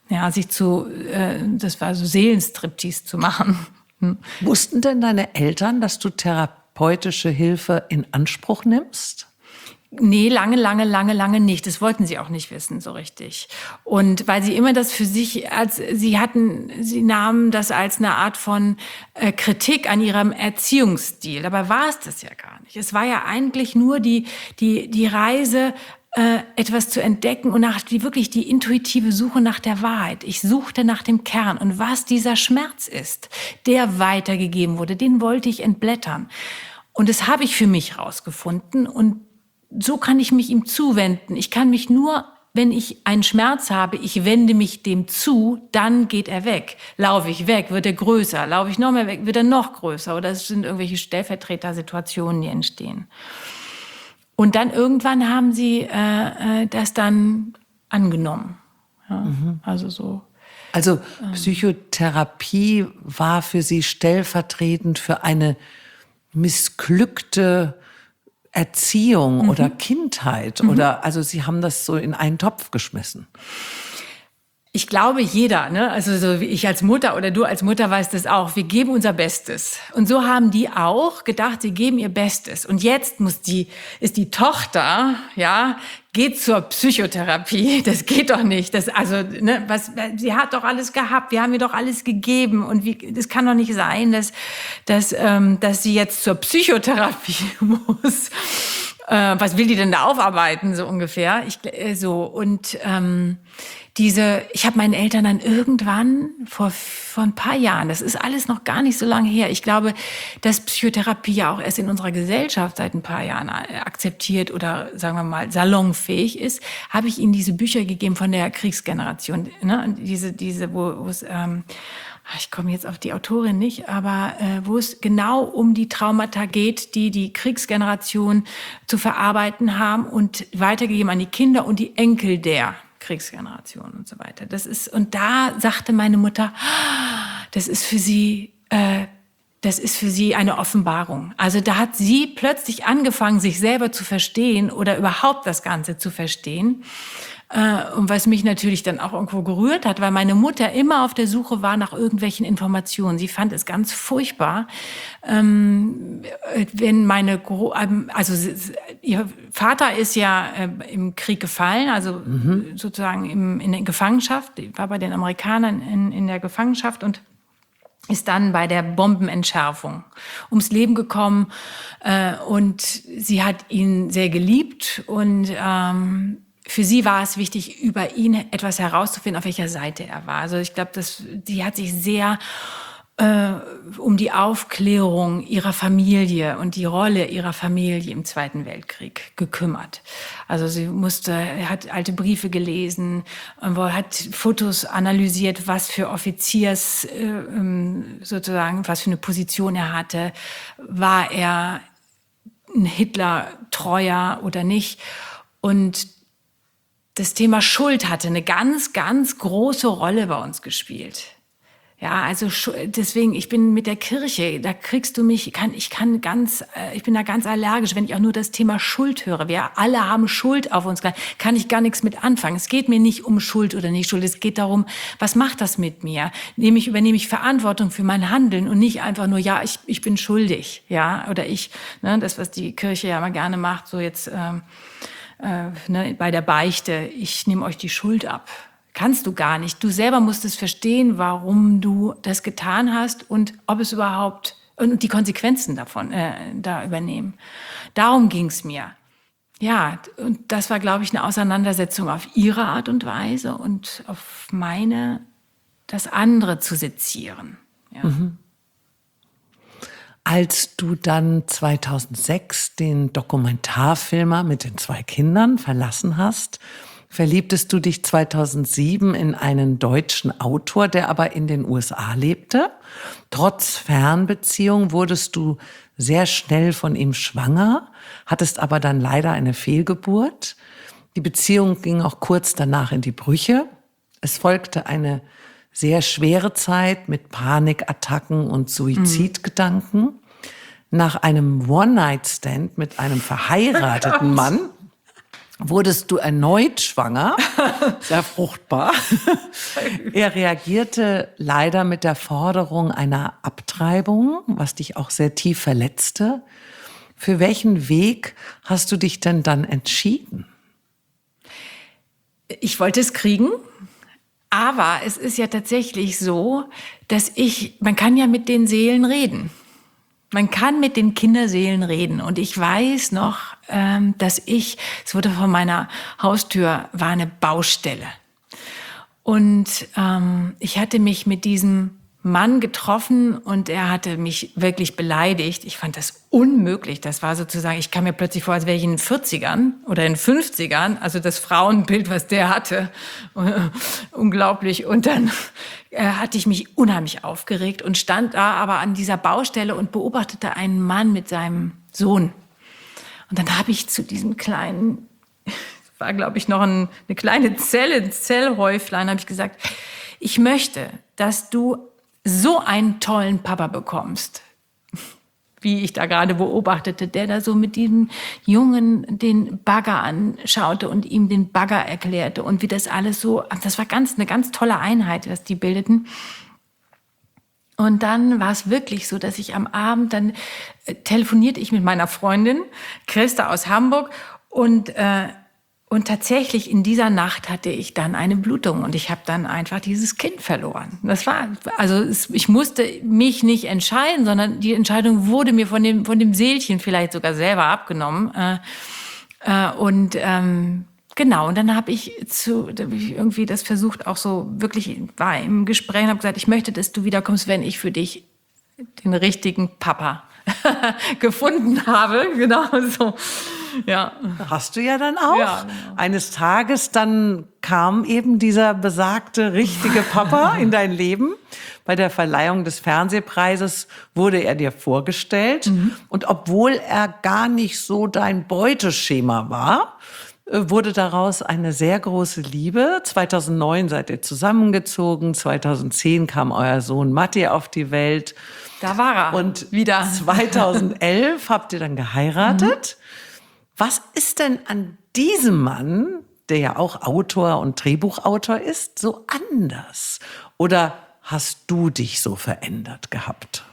Ja, das war so Seelenstriptease zu machen. Wussten denn deine Eltern, dass du therapeutische Hilfe in Anspruch nimmst? Nee, lange nicht. Das wollten sie auch nicht wissen, so richtig. Und weil sie immer das für sich sie nahmen das als eine Art von Kritik an ihrem Erziehungsstil. Dabei war es das ja gar nicht. Es war ja eigentlich nur die Reise, etwas zu entdecken und wirklich die intuitive Suche nach der Wahrheit. Ich suchte nach dem Kern und was dieser Schmerz ist, der weitergegeben wurde, den wollte ich entblättern. Und das habe ich für mich rausgefunden und so kann ich mich ihm zuwenden. Ich kann mich nur, wenn ich einen Schmerz habe, ich wende mich dem zu, dann geht er weg. Laufe ich weg, wird er größer. Laufe ich noch mehr weg, wird er noch größer. Oder es sind irgendwelche Stellvertretersituationen, die entstehen. Und dann irgendwann haben sie das dann angenommen. Ja, also so. Also Psychotherapie war für sie stellvertretend für eine missglückte Erziehung oder Kindheit oder also sie haben das so in einen Topf geschmissen. Ich glaube, jeder, ne? Also so wie ich als Mutter oder du als Mutter weißt das auch. Wir geben unser Bestes. Und so haben die auch gedacht, sie geben ihr Bestes. Und jetzt ist die Tochter, ja, geht zur Psychotherapie. Das geht doch nicht. Sie hat doch alles gehabt. Wir haben ihr doch alles gegeben. Und das kann doch nicht sein, dass sie jetzt zur Psychotherapie muss. Was will die denn da aufarbeiten, so ungefähr? Ich habe meinen Eltern dann irgendwann vor ein paar Jahren, das ist alles noch gar nicht so lange her, ich glaube, dass Psychotherapie ja auch erst in unserer Gesellschaft seit ein paar Jahren akzeptiert oder, sagen wir mal, salonfähig ist, habe ich ihnen diese Bücher gegeben von der Kriegsgeneration. Ne? Wo es, ich komme jetzt auf die Autorin nicht, aber wo es genau um die Traumata geht, die Kriegsgeneration zu verarbeiten haben und weitergegeben an die Kinder und die Enkel der Kriegsgeneration und so weiter. Und da sagte meine Mutter, das ist für sie eine Offenbarung. Also da hat sie plötzlich angefangen, sich selber zu verstehen oder überhaupt das Ganze zu verstehen. Und was mich natürlich dann auch irgendwo gerührt hat, weil meine Mutter immer auf der Suche war nach irgendwelchen Informationen. Sie fand es ganz furchtbar, wenn ihr Vater ist ja im Krieg gefallen, also sozusagen in der Gefangenschaft, war bei den Amerikanern in der Gefangenschaft und ist dann bei der Bombenentschärfung ums Leben gekommen. Und sie hat ihn sehr geliebt und für sie war es wichtig, über ihn etwas herauszufinden, auf welcher Seite er war. Also ich glaube, sie hat sich sehr um die Aufklärung ihrer Familie und die Rolle ihrer Familie im Zweiten Weltkrieg gekümmert. Also hat alte Briefe gelesen, hat Fotos analysiert, was für sozusagen, was für eine Position er hatte. War er ein Hitler-Treuer oder nicht? Und das Thema Schuld hatte eine ganz, ganz große Rolle bei uns gespielt. Ja, also deswegen, ich bin mit der Kirche, da kriegst du mich, ich bin da ganz allergisch, wenn ich auch nur das Thema Schuld höre. Wir alle haben Schuld auf uns, kann ich gar nichts mit anfangen. Es geht mir nicht um Schuld oder nicht Schuld, es geht darum, was macht das mit mir? Übernehme ich Verantwortung für mein Handeln und nicht einfach nur, ja, ich bin schuldig, ja, oder das, was die Kirche ja immer gerne macht, so jetzt, bei der Beichte, ich nehme euch die Schuld ab. Kannst du gar nicht. Du selber musst es verstehen, warum du das getan hast und ob es überhaupt, und die Konsequenzen davon da übernehmen. Darum ging's mir. Ja, und das war, glaube ich, eine Auseinandersetzung auf ihre Art und Weise und auf meine, das andere zu sezieren. Ja. Mhm. Als du dann 2006 den Dokumentarfilmer mit den 2 Kindern verlassen hast, verliebtest du dich 2007 in einen deutschen Autor, der aber in den USA lebte. Trotz Fernbeziehung wurdest du sehr schnell von ihm schwanger, hattest aber dann leider eine Fehlgeburt. Die Beziehung ging auch kurz danach in die Brüche. Es folgte eine sehr schwere Zeit mit Panikattacken und Suizidgedanken. Nach einem One-Night-Stand mit einem verheirateten Mann wurdest du erneut schwanger, sehr fruchtbar. Er reagierte leider mit der Forderung einer Abtreibung, was dich auch sehr tief verletzte. Für welchen Weg hast du dich denn dann entschieden? Ich wollte es kriegen, aber es ist ja tatsächlich so, dass man kann ja mit den Seelen reden. Man kann mit den Kinderseelen reden. Und ich weiß noch, es wurde vor meiner Haustür, war eine Baustelle. Und ich hatte mich mit diesem Mann getroffen und er hatte mich wirklich beleidigt. Ich fand das unmöglich. Das war sozusagen, ich kam mir plötzlich vor, als wäre ich in den 40ern oder in den 50ern. Also das Frauenbild, was der hatte, unglaublich. Und dann hatte ich mich unheimlich aufgeregt und stand da aber an dieser Baustelle und beobachtete einen Mann mit seinem Sohn. Und dann habe ich zu diesem kleinen, war glaube ich noch eine kleine Zelle, ein Zellhäuflein, habe ich gesagt, ich möchte, dass du so einen tollen Papa bekommst, wie ich da gerade beobachtete, der da so mit diesem Jungen den Bagger anschaute und ihm den Bagger erklärte und wie das alles so, das war eine ganz tolle Einheit, was die bildeten. Und dann war es wirklich so, dass ich am Abend, dann telefonierte ich mit meiner Freundin Christa aus Hamburg und tatsächlich in dieser Nacht hatte ich dann eine Blutung und ich habe dann einfach dieses Kind verloren. Ich musste mich nicht entscheiden, sondern die Entscheidung wurde mir von dem Seelchen vielleicht sogar selber abgenommen. Genau, und dann habe ich irgendwie das versucht, auch so wirklich, war im Gespräch und habe gesagt, ich möchte, dass du wiederkommst, wenn ich für dich den richtigen Papa gefunden habe. Genau so. Ja. Hast du ja dann auch. Ja, genau. Eines Tages dann kam eben dieser besagte richtige Papa in dein Leben. Bei der Verleihung des Fernsehpreises wurde er dir vorgestellt. Und obwohl er gar nicht so dein Beuteschema war, wurde daraus eine sehr große Liebe. 2009 seid ihr zusammengezogen. 2010 kam euer Sohn Matti auf die Welt. Da war er. Und wieder. 2011 habt ihr dann geheiratet. Was ist denn an diesem Mann, der ja auch Autor und Drehbuchautor ist, so anders? Oder hast du dich so verändert gehabt?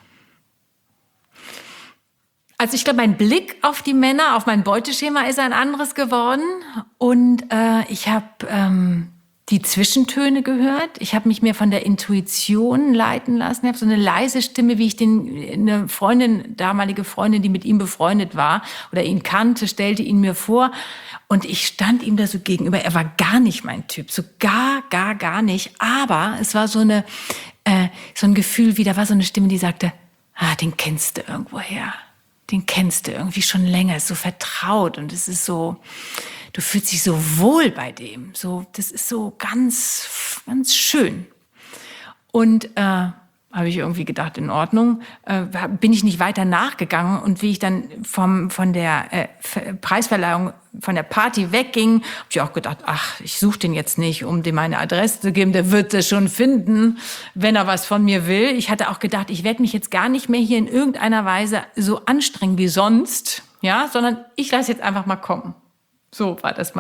Also ich glaube, mein Blick auf die Männer, auf mein Beuteschema ist ein anderes geworden. Und ich habe die Zwischentöne gehört. Ich habe mich mehr von der Intuition leiten lassen. Ich habe so eine leise Stimme, wie ich eine Freundin, damalige Freundin, die mit ihm befreundet war oder ihn kannte, stellte ihn mir vor. Und ich stand ihm da so gegenüber. Er war gar nicht mein Typ, so gar nicht. Aber es war so ein Gefühl wie, da war so eine Stimme, die sagte, den kennst du irgendwoher. Den kennst du irgendwie schon länger, ist so vertraut und es ist so, du fühlst dich so wohl bei dem. So, das ist so ganz, ganz schön. Und habe ich irgendwie gedacht, in Ordnung, bin ich nicht weiter nachgegangen. Und wie ich dann von der Preisverleihung, von der Party wegging, habe ich auch gedacht, ich suche den jetzt nicht, um dem meine Adresse zu geben. Der wird es schon finden, wenn er was von mir will. Ich hatte auch gedacht, ich werde mich jetzt gar nicht mehr hier in irgendeiner Weise so anstrengen wie sonst, ja, sondern ich lasse jetzt einfach mal kommen. So war das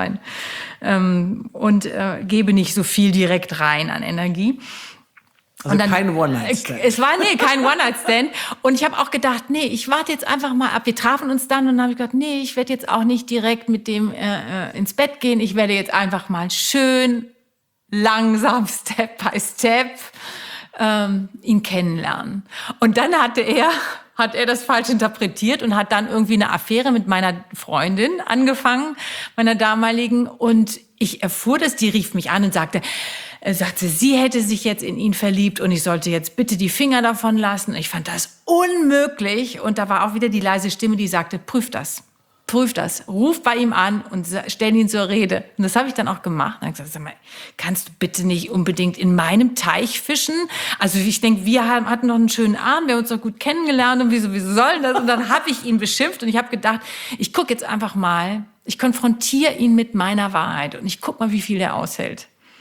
gebe nicht so viel direkt rein an Energie. Also kein One-Night-Stand. Es war, kein One-Night-Stand. Und ich habe auch gedacht, ich warte jetzt einfach mal ab. Wir trafen uns dann und dann habe ich gedacht, ich werde jetzt auch nicht direkt mit dem ins Bett gehen. Ich werde jetzt einfach mal schön, langsam, Step by Step ihn kennenlernen. Und dann hat er das falsch interpretiert und hat dann irgendwie eine Affäre mit meiner Freundin angefangen, meiner damaligen. Und ich erfuhr das, die rief mich an und sagte, sie hätte sich jetzt in ihn verliebt und ich sollte jetzt bitte die Finger davon lassen. Ich fand das unmöglich. Und da war auch wieder die leise Stimme, die sagte, prüf das, ruf bei ihm an und stell ihn zur Rede. Und das habe ich dann auch gemacht. Und dann habe ich gesagt, sag mal, kannst du bitte nicht unbedingt in meinem Teich fischen? Also ich denke, wir hatten noch einen schönen Abend, wir haben uns noch gut kennengelernt und wieso sollen das? Und dann habe ich ihn beschimpft und ich habe gedacht, ich gucke jetzt einfach mal, ich konfrontiere ihn mit meiner Wahrheit und ich gucke mal, wie viel er aushält.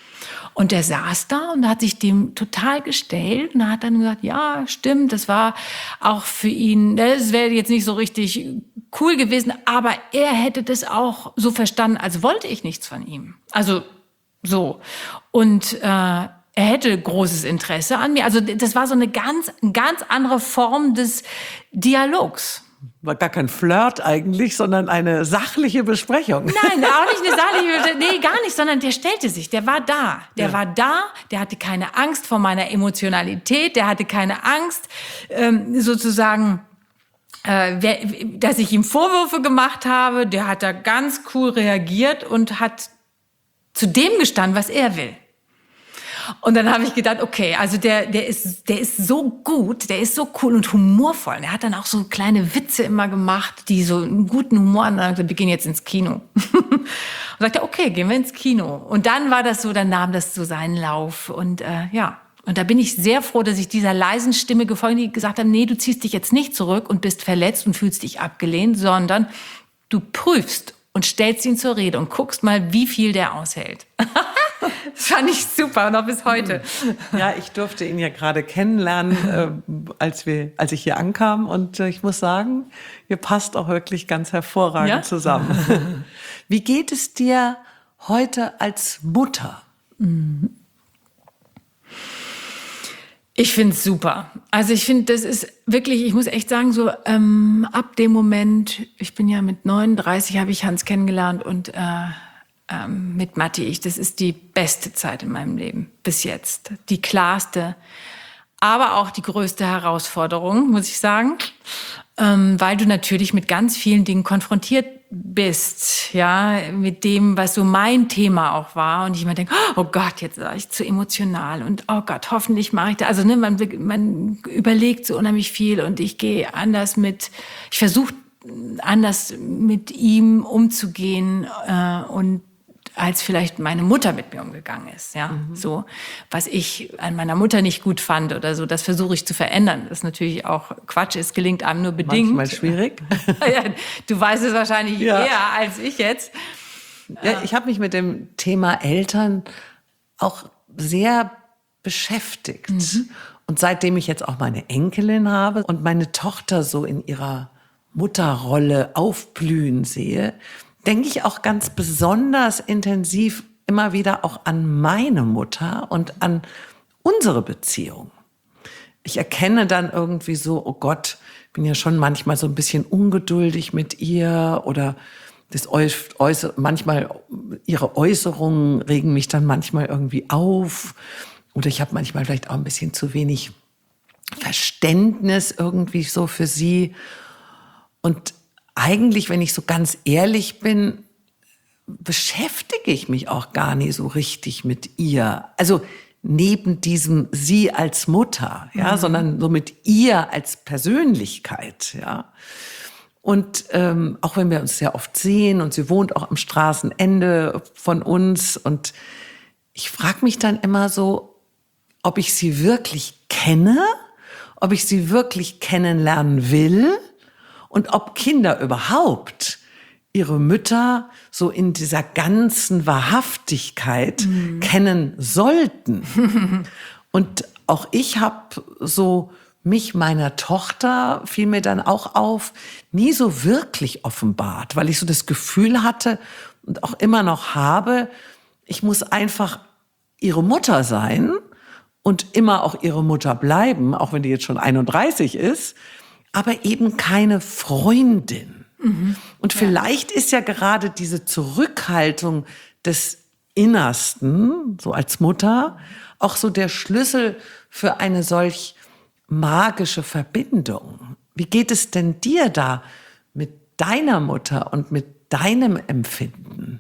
Und der saß da und hat sich dem total gestellt und hat dann gesagt, ja, stimmt, das war auch für ihn, das wäre jetzt nicht so richtig cool gewesen, aber er hätte das auch so verstanden, als wollte ich nichts von ihm. Also so. Und er hätte großes Interesse an mir. Also das war so eine ganz andere Form des Dialogs. War gar kein Flirt eigentlich, sondern eine sachliche Besprechung. Nein, auch nicht eine sachliche, nee, gar nicht, sondern der stellte sich, der war da. Der war da, der hatte keine Angst vor meiner Emotionalität, der hatte keine Angst, sozusagen, dass ich ihm Vorwürfe gemacht habe. Der hat da ganz cool reagiert und hat zu dem gestanden, was er will. Und dann habe ich gedacht, okay, also der ist so gut, der ist so cool und humorvoll. Und er hat dann auch so kleine Witze immer gemacht, die so einen guten Humor haben. Und dann hat er gesagt, wir gehen jetzt ins Kino. Und sagte, okay, gehen wir ins Kino. Und dann war das so, dann nahm das so seinen Lauf. Und ja, und da bin ich sehr froh, dass ich dieser leisen Stimme gefolgt bin, die gesagt hat, nee, du ziehst dich jetzt nicht zurück und bist verletzt und fühlst dich abgelehnt, sondern du prüfst und stellst ihn zur Rede und guckst mal, wie viel der aushält. Das fand ich super, noch bis heute. Ja, ich durfte ihn ja gerade kennenlernen, als ich hier ankam. Und ich muss sagen, ihr passt auch wirklich ganz hervorragend zusammen. Wie geht es dir heute als Mutter? Ich finde es super. Also ich finde, das ist wirklich, ich muss echt sagen, so ab dem Moment, ich bin ja mit 39, habe ich Hans kennengelernt und mit Matti, das ist die beste Zeit in meinem Leben bis jetzt. Die klarste, aber auch die größte Herausforderung, muss ich sagen, weil du natürlich mit ganz vielen Dingen konfrontiert bist, ja, mit dem, was so mein Thema auch war. Und ich immer denke, oh Gott, jetzt war ich zu emotional und oh Gott, hoffentlich mache ich das. Also ne, man überlegt so unheimlich viel und ich versuche anders mit ihm umzugehen und als vielleicht meine Mutter mit mir umgegangen ist, ja, so, was ich an meiner Mutter nicht gut fand oder so, das versuche ich zu verändern. Das ist natürlich auch Quatsch, es gelingt einem nur bedingt. Manchmal schwierig. Ja, du weißt es wahrscheinlich eher als ich jetzt. Ja, ich habe mich mit dem Thema Eltern auch sehr beschäftigt. Und seitdem ich jetzt auch meine Enkelin habe und meine Tochter so in ihrer Mutterrolle aufblühen sehe, denke ich auch ganz besonders intensiv immer wieder auch an meine Mutter und an unsere Beziehung. Ich erkenne dann irgendwie so, oh Gott, ich bin ja schon manchmal so ein bisschen ungeduldig mit ihr oder manchmal ihre Äußerungen regen mich dann manchmal irgendwie auf oder ich habe manchmal vielleicht auch ein bisschen zu wenig Verständnis irgendwie so für sie. Und eigentlich, wenn ich so ganz ehrlich bin, beschäftige ich mich auch gar nicht so richtig mit ihr. Also neben diesem sie als Mutter, ja, sondern so mit ihr als Persönlichkeit, ja. Und auch wenn wir uns sehr oft sehen und sie wohnt auch am Straßenende von uns und ich frage mich dann immer so, ob ich sie wirklich kenne, ob ich sie wirklich kennenlernen will und ob Kinder überhaupt ihre Mütter so in dieser ganzen Wahrhaftigkeit kennen sollten. Und auch ich habe so mich meiner Tochter, fiel mir dann auch auf, nie so wirklich offenbart, weil ich so das Gefühl hatte und auch immer noch habe, ich muss einfach ihre Mutter sein und immer auch ihre Mutter bleiben, auch wenn die jetzt schon 31 ist, aber eben keine Freundin. Und vielleicht ist ja gerade diese Zurückhaltung des Innersten, so als Mutter, auch so der Schlüssel für eine solch magische Verbindung. Wie geht es denn dir da mit deiner Mutter und mit deinem Empfinden?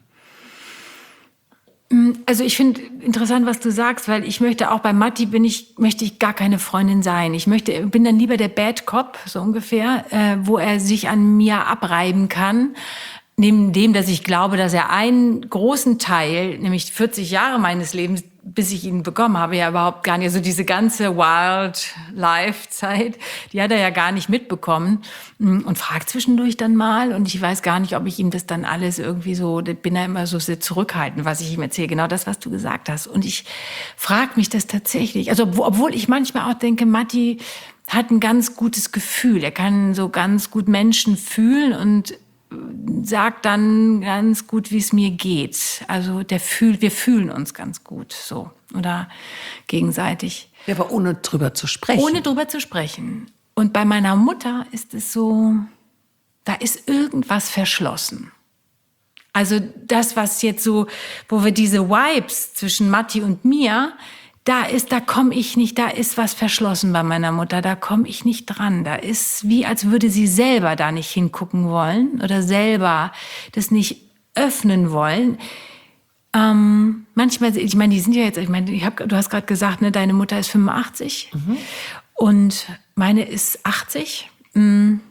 Also ich finde interessant, was du sagst, weil ich möchte auch bei Matti möchte ich gar keine Freundin sein. Bin dann lieber der Bad Cop, so ungefähr, wo er sich an mir abreiben kann. Neben dem, dass ich glaube, dass er einen großen Teil, nämlich 40 Jahre meines Lebens, bis ich ihn bekommen habe, ja überhaupt gar nicht. Also diese ganze Wildlife-Zeit, die hat er ja gar nicht mitbekommen und fragt zwischendurch dann mal. Und ich weiß gar nicht, ob ich ihm das dann alles irgendwie so, bin da immer so sehr zurückhaltend, was ich ihm erzähle. Genau das, was du gesagt hast. Und ich frage mich das tatsächlich. Also obwohl ich manchmal auch denke, Matti hat ein ganz gutes Gefühl. Er kann so ganz gut Menschen fühlen und sagt dann ganz gut, wie es mir geht. Also wir fühlen uns ganz gut so oder gegenseitig. Ja, aber ohne drüber zu sprechen. Ohne drüber zu sprechen. Und bei meiner Mutter ist es so, da ist irgendwas verschlossen. Also das, was jetzt so, wo wir diese Vibes zwischen Matti und mir, da komme ich nicht, da ist was verschlossen bei meiner Mutter, da komme ich nicht dran. Da ist wie, als würde sie selber da nicht hingucken wollen oder selber das nicht öffnen wollen. Manchmal, ich meine, die sind ja jetzt, du hast gerade gesagt, ne, deine Mutter ist 85 und meine ist 80. Und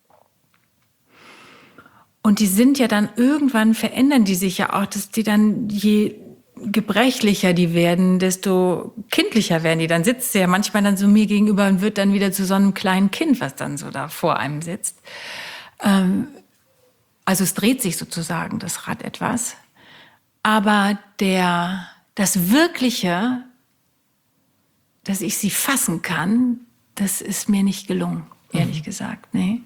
die sind ja dann irgendwann, verändern die sich ja auch, dass die dann, je gebrechlicher die werden, desto kindlicher werden die. Dann sitzt sie ja manchmal dann so mir gegenüber und wird dann wieder zu so einem kleinen Kind, was dann so da vor einem sitzt. Also es dreht sich sozusagen das Rad etwas. Aber das Wirkliche, dass ich sie fassen kann, das ist mir nicht gelungen, ehrlich gesagt. Nee.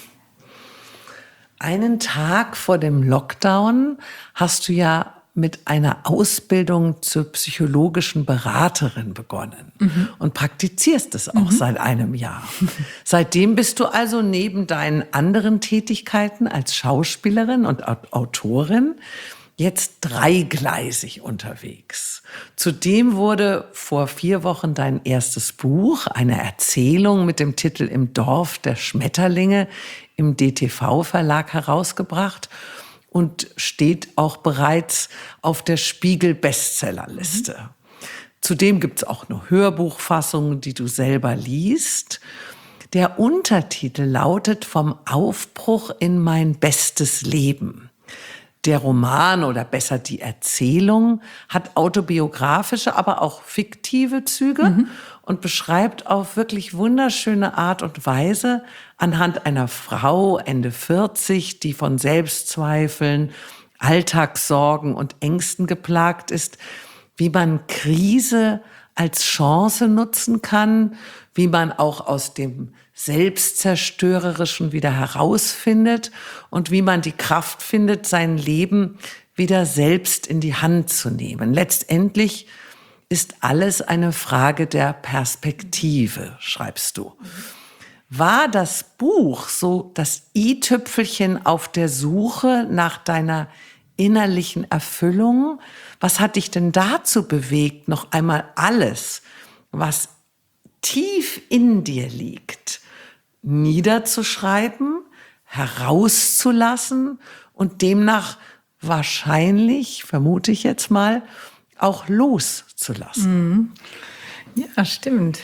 Einen Tag vor dem Lockdown hast du ja mit einer Ausbildung zur psychologischen Beraterin begonnen und praktizierst es auch seit einem Jahr. Seitdem bist du also neben deinen anderen Tätigkeiten als Schauspielerin und Autorin jetzt dreigleisig unterwegs. Zudem wurde vor 4 Wochen dein erstes Buch, eine Erzählung mit dem Titel Im Dorf der Schmetterlinge, im DTV-Verlag herausgebracht und steht auch bereits auf der Spiegel-Bestsellerliste. Zudem gibt's auch eine Hörbuchfassung, die du selber liest. Der Untertitel lautet Vom Aufbruch in mein bestes Leben. Der Roman oder besser die Erzählung hat autobiografische, aber auch fiktive Züge und beschreibt auf wirklich wunderschöne Art und Weise anhand einer Frau Ende 40, die von Selbstzweifeln, Alltagssorgen und Ängsten geplagt ist, wie man Krise als Chance nutzen kann, wie man auch aus dem Selbstzerstörerischen wieder herausfindet und wie man die Kraft findet, sein Leben wieder selbst in die Hand zu nehmen. Letztendlich ist alles eine Frage der Perspektive, schreibst du. War das Buch so das i-Tüpfelchen auf der Suche nach deiner innerlichen Erfüllung? Was hat dich denn dazu bewegt, noch einmal alles, was tief in dir liegt, niederzuschreiben, herauszulassen und demnach wahrscheinlich, vermute ich jetzt mal, auch loszulassen? Ja, stimmt.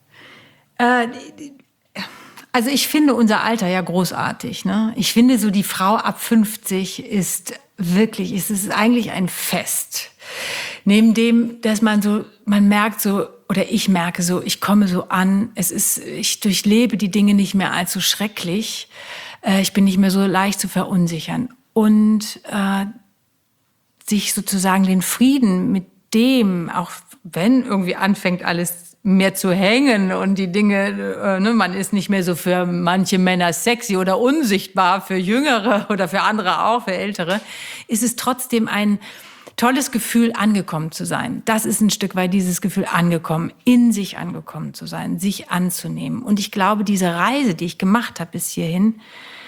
Also ich finde unser Alter ja großartig. Ne? Ich finde so die Frau ab 50 ist wirklich, es ist eigentlich ein Fest. Neben dem, dass man merkt so, oder ich merke so, ich komme so an, ich durchlebe die Dinge nicht mehr allzu schrecklich. Ich bin nicht mehr so leicht zu verunsichern. Und sich sozusagen den Frieden mit dem, auch wenn irgendwie anfängt alles mehr zu hängen und die Dinge, man ist nicht mehr so für manche Männer sexy oder unsichtbar, für Jüngere oder für andere auch, für Ältere, ist es trotzdem ein tolles Gefühl, angekommen zu sein. Das ist ein Stück weit dieses Gefühl, angekommen, in sich angekommen zu sein, sich anzunehmen. Und ich glaube, diese Reise, die ich gemacht habe bis hierhin,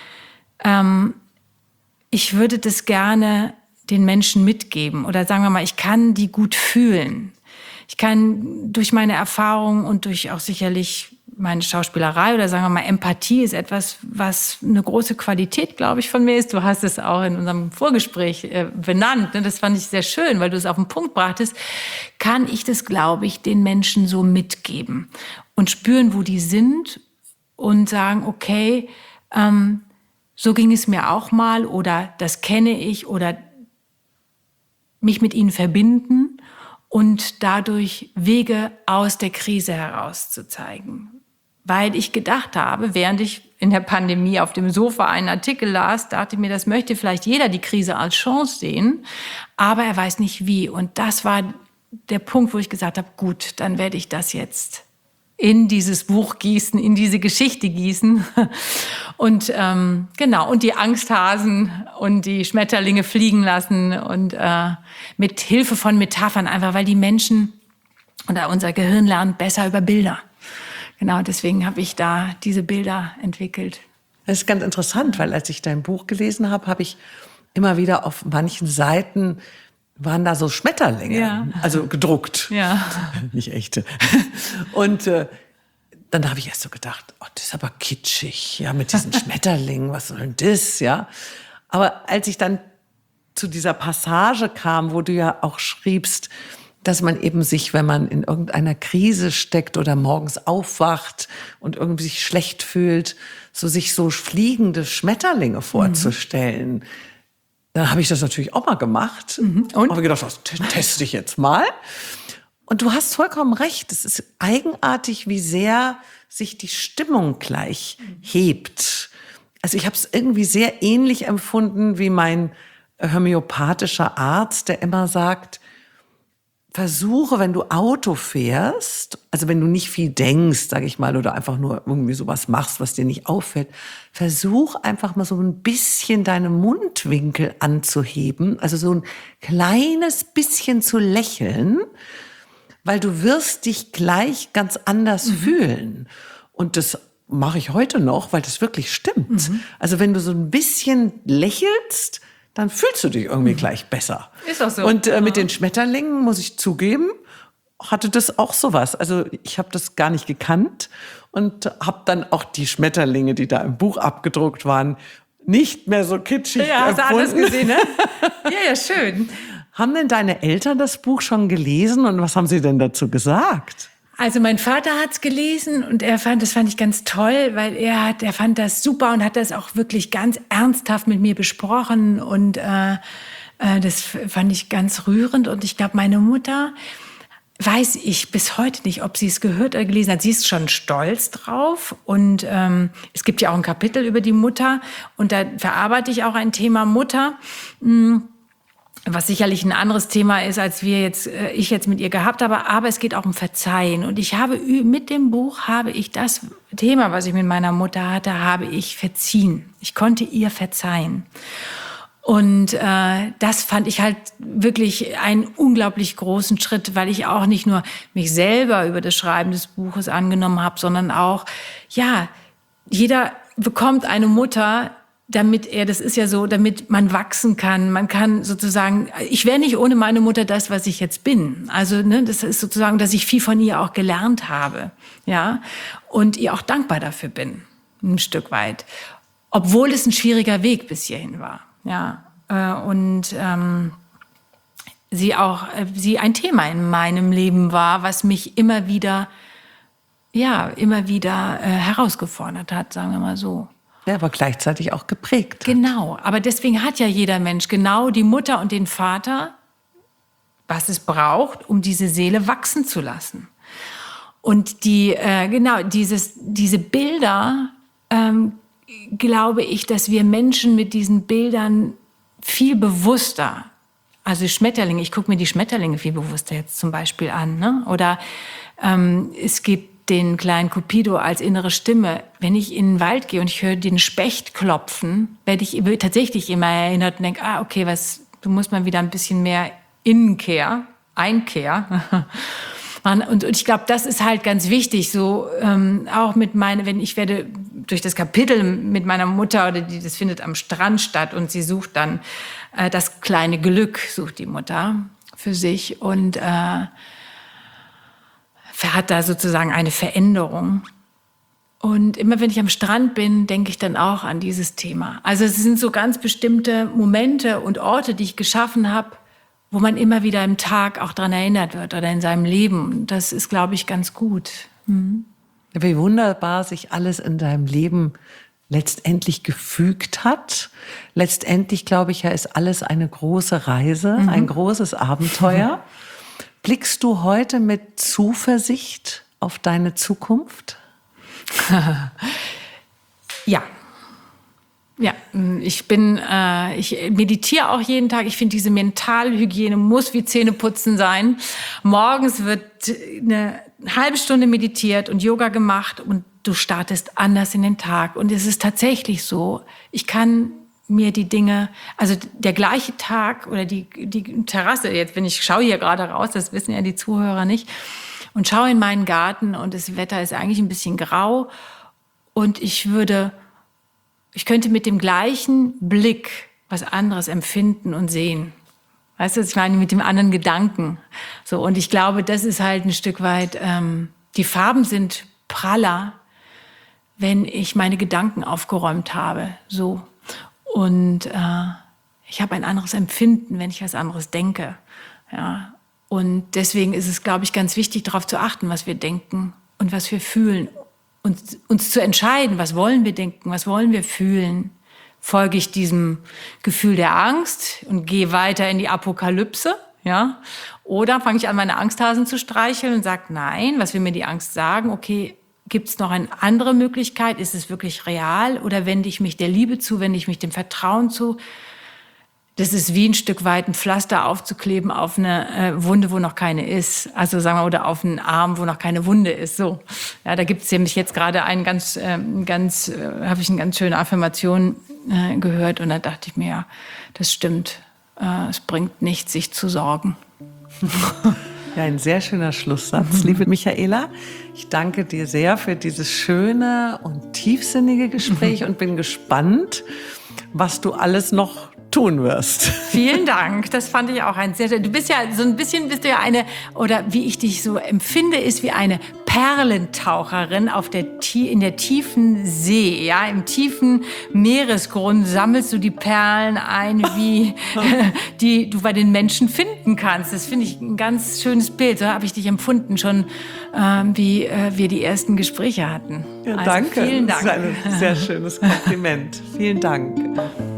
ich würde das gerne den Menschen mitgeben. Oder sagen wir mal, ich kann die gut fühlen. Ich kann durch meine Erfahrung und durch auch sicherlich meine Schauspielerei oder sagen wir mal Empathie ist etwas, was eine große Qualität, glaube ich, von mir ist. Du hast es auch in unserem Vorgespräch benannt. Das fand ich sehr schön, weil du es auf den Punkt brachtest. Kann ich das, glaube ich, den Menschen so mitgeben und spüren, wo die sind und sagen, okay, so ging es mir auch mal oder das kenne ich oder mich mit ihnen verbinden und dadurch Wege aus der Krise herauszuzeigen. Weil ich gedacht habe, während ich in der Pandemie auf dem Sofa einen Artikel las, dachte ich mir, das möchte vielleicht jeder die Krise als Chance sehen, aber er weiß nicht wie. Und das war der Punkt, wo ich gesagt habe, gut, dann werde ich das jetzt in dieses Buch gießen, in diese Geschichte gießen. Und genau, und die Angsthasen und die Schmetterlinge fliegen lassen und mit Hilfe von Metaphern einfach, weil die Menschen oder unser Gehirn lernt besser über Bilder. Genau, deswegen habe ich da diese Bilder entwickelt. Das ist ganz interessant, weil als ich dein Buch gelesen habe, habe ich immer wieder auf manchen Seiten waren da so Schmetterlinge, also gedruckt, nicht echte. Und dann habe ich erst so gedacht, oh, das ist aber kitschig, ja, mit diesen Schmetterlingen, was soll denn das, ja? Aber als ich dann zu dieser Passage kam, wo du ja auch schriebst, dass man eben sich, wenn man in irgendeiner Krise steckt oder morgens aufwacht und irgendwie sich schlecht fühlt, sich so fliegende Schmetterlinge vorzustellen. Dann habe ich das natürlich auch mal gemacht. Und habe gedacht, das teste ich jetzt mal. Und du hast vollkommen recht. Es ist eigenartig, wie sehr sich die Stimmung gleich hebt. Also ich habe es irgendwie sehr ähnlich empfunden wie mein homöopathischer Arzt, der immer sagt, versuche, wenn du Auto fährst, also wenn du nicht viel denkst, sage ich mal, oder einfach nur irgendwie sowas machst, was dir nicht auffällt, versuch einfach mal so ein bisschen deine Mundwinkel anzuheben, also so ein kleines bisschen zu lächeln, weil du wirst dich gleich ganz anders fühlen. Und das mache ich heute noch, weil das wirklich stimmt. Also wenn du so ein bisschen lächelst, dann fühlst du dich irgendwie gleich besser. Ist auch so. Und mit den Schmetterlingen, muss ich zugeben, hatte das auch sowas. Also ich habe das gar nicht gekannt und habe dann auch die Schmetterlinge, die da im Buch abgedruckt waren, nicht mehr so kitschig hast du alles empfunden. gesehen, ne? Ja, schön. Haben denn deine Eltern das Buch schon gelesen und was haben sie denn dazu gesagt? Also mein Vater hat's gelesen und das fand ich ganz toll, weil er fand das super und hat das auch wirklich ganz ernsthaft mit mir besprochen und das fand ich ganz rührend und ich glaube, meine Mutter, weiß ich bis heute nicht, ob sie es gehört oder gelesen hat. Sie ist schon stolz drauf und es gibt ja auch ein Kapitel über die Mutter und da verarbeite ich auch ein Thema Mutter. Was sicherlich ein anderes Thema ist, als ich jetzt mit ihr gehabt habe, aber es geht auch um Verzeihen. Und mit dem Buch habe ich das Thema, was ich mit meiner Mutter hatte, habe ich verziehen. Ich konnte ihr verzeihen. Und das fand ich halt wirklich einen unglaublich großen Schritt, weil ich auch nicht nur mich selber über das Schreiben des Buches angenommen habe, sondern auch, jeder bekommt eine Mutter, damit man wachsen kann. Man kann sozusagen, ich wäre nicht ohne meine Mutter das, was ich jetzt bin. Also, das ist sozusagen, dass ich viel von ihr auch gelernt habe, ja. Und ihr auch dankbar dafür bin, ein Stück weit. Obwohl es ein schwieriger Weg bis hierhin war, ja. Und sie ein Thema in meinem Leben war, was mich immer wieder herausgefordert hat, sagen wir mal so. Ja, aber gleichzeitig auch geprägt. Genau, aber deswegen hat ja jeder Mensch genau die Mutter und den Vater, was es braucht, um diese Seele wachsen zu lassen. Und diese Bilder, glaube ich, dass wir Menschen mit diesen Bildern viel bewusster, also Schmetterlinge, ich gucke mir die Schmetterlinge viel bewusster jetzt zum Beispiel an, ne? Oder es gibt den kleinen Cupido als innere Stimme. Wenn ich in den Wald gehe und ich höre den Specht klopfen, werde ich tatsächlich immer erinnert und denke, okay, du musst mal wieder ein bisschen mehr Einkehr. Und ich glaube, das ist halt ganz wichtig, so auch wenn ich werde durch das Kapitel mit meiner Mutter, das findet am Strand statt und sie sucht dann das kleine Glück, sucht die Mutter für sich und hat da sozusagen eine Veränderung. Und immer wenn ich am Strand bin, denke ich dann auch an dieses Thema. Also es sind so ganz bestimmte Momente und Orte, die ich geschaffen habe, wo man immer wieder im Tag auch dran erinnert wird oder in seinem Leben. Das ist, glaube ich, ganz gut. Wie wunderbar sich alles in deinem Leben letztendlich gefügt hat. Letztendlich, glaube ich, ist alles eine große Reise, ein großes Abenteuer. Blickst du heute mit Zuversicht auf deine Zukunft? Ja. Ja, ich meditiere auch jeden Tag. Ich finde, diese Mentalhygiene muss wie Zähneputzen sein. Morgens wird eine halbe Stunde meditiert und Yoga gemacht und du startest anders in den Tag. Und es ist tatsächlich so, ich kann mir die Dinge, also der gleiche Tag oder die Terrasse, schaue hier gerade raus, das wissen ja die Zuhörer nicht, und schaue in meinen Garten und das Wetter ist eigentlich ein bisschen grau und ich könnte mit dem gleichen Blick was anderes empfinden und sehen. Weißt du, was ich meine? Mit dem anderen Gedanken. So, und ich glaube, das ist halt ein Stück weit, die Farben sind praller, wenn ich meine Gedanken aufgeräumt habe. So. Und ich habe ein anderes Empfinden, wenn ich was anderes denke. Ja. Und deswegen ist es, glaube ich, ganz wichtig, darauf zu achten, was wir denken und was wir fühlen. Und uns zu entscheiden, was wollen wir denken, was wollen wir fühlen. Folge ich diesem Gefühl der Angst und gehe weiter in die Apokalypse, ja? Oder fange ich an, meine Angsthasen zu streicheln und sage, nein, was will mir die Angst sagen? Okay, gibt es noch eine andere Möglichkeit? Ist es wirklich real? Oder wende ich mich der Liebe zu, wende ich mich dem Vertrauen zu? Das ist wie ein Stück weit ein Pflaster aufzukleben auf eine Wunde, wo noch keine ist. Also sagen wir, oder auf einen Arm, wo noch keine Wunde ist. So, ja, da gibt es nämlich jetzt gerade habe ich eine ganz schöne Affirmation gehört und da dachte ich mir, ja, das stimmt. Es bringt nichts, sich zu sorgen. Ja, ein sehr schöner Schlusssatz, liebe Michaela. Ich danke dir sehr für dieses schöne und tiefsinnige Gespräch und bin gespannt, was du alles noch tun wirst. Vielen Dank. Das fand ich auch ein sehr, du bist ja so ein bisschen, eine, oder wie ich dich so empfinde, ist wie eine Perlentaucherin in der tiefen See, ja, im tiefen Meeresgrund sammelst du die Perlen ein, wie die du bei den Menschen finden kannst. Das finde ich ein ganz schönes Bild. So habe ich dich empfunden schon, wie wir die ersten Gespräche hatten. Ja, also, danke. Vielen Dank. Das ist ein sehr schönes Kompliment. Vielen Dank.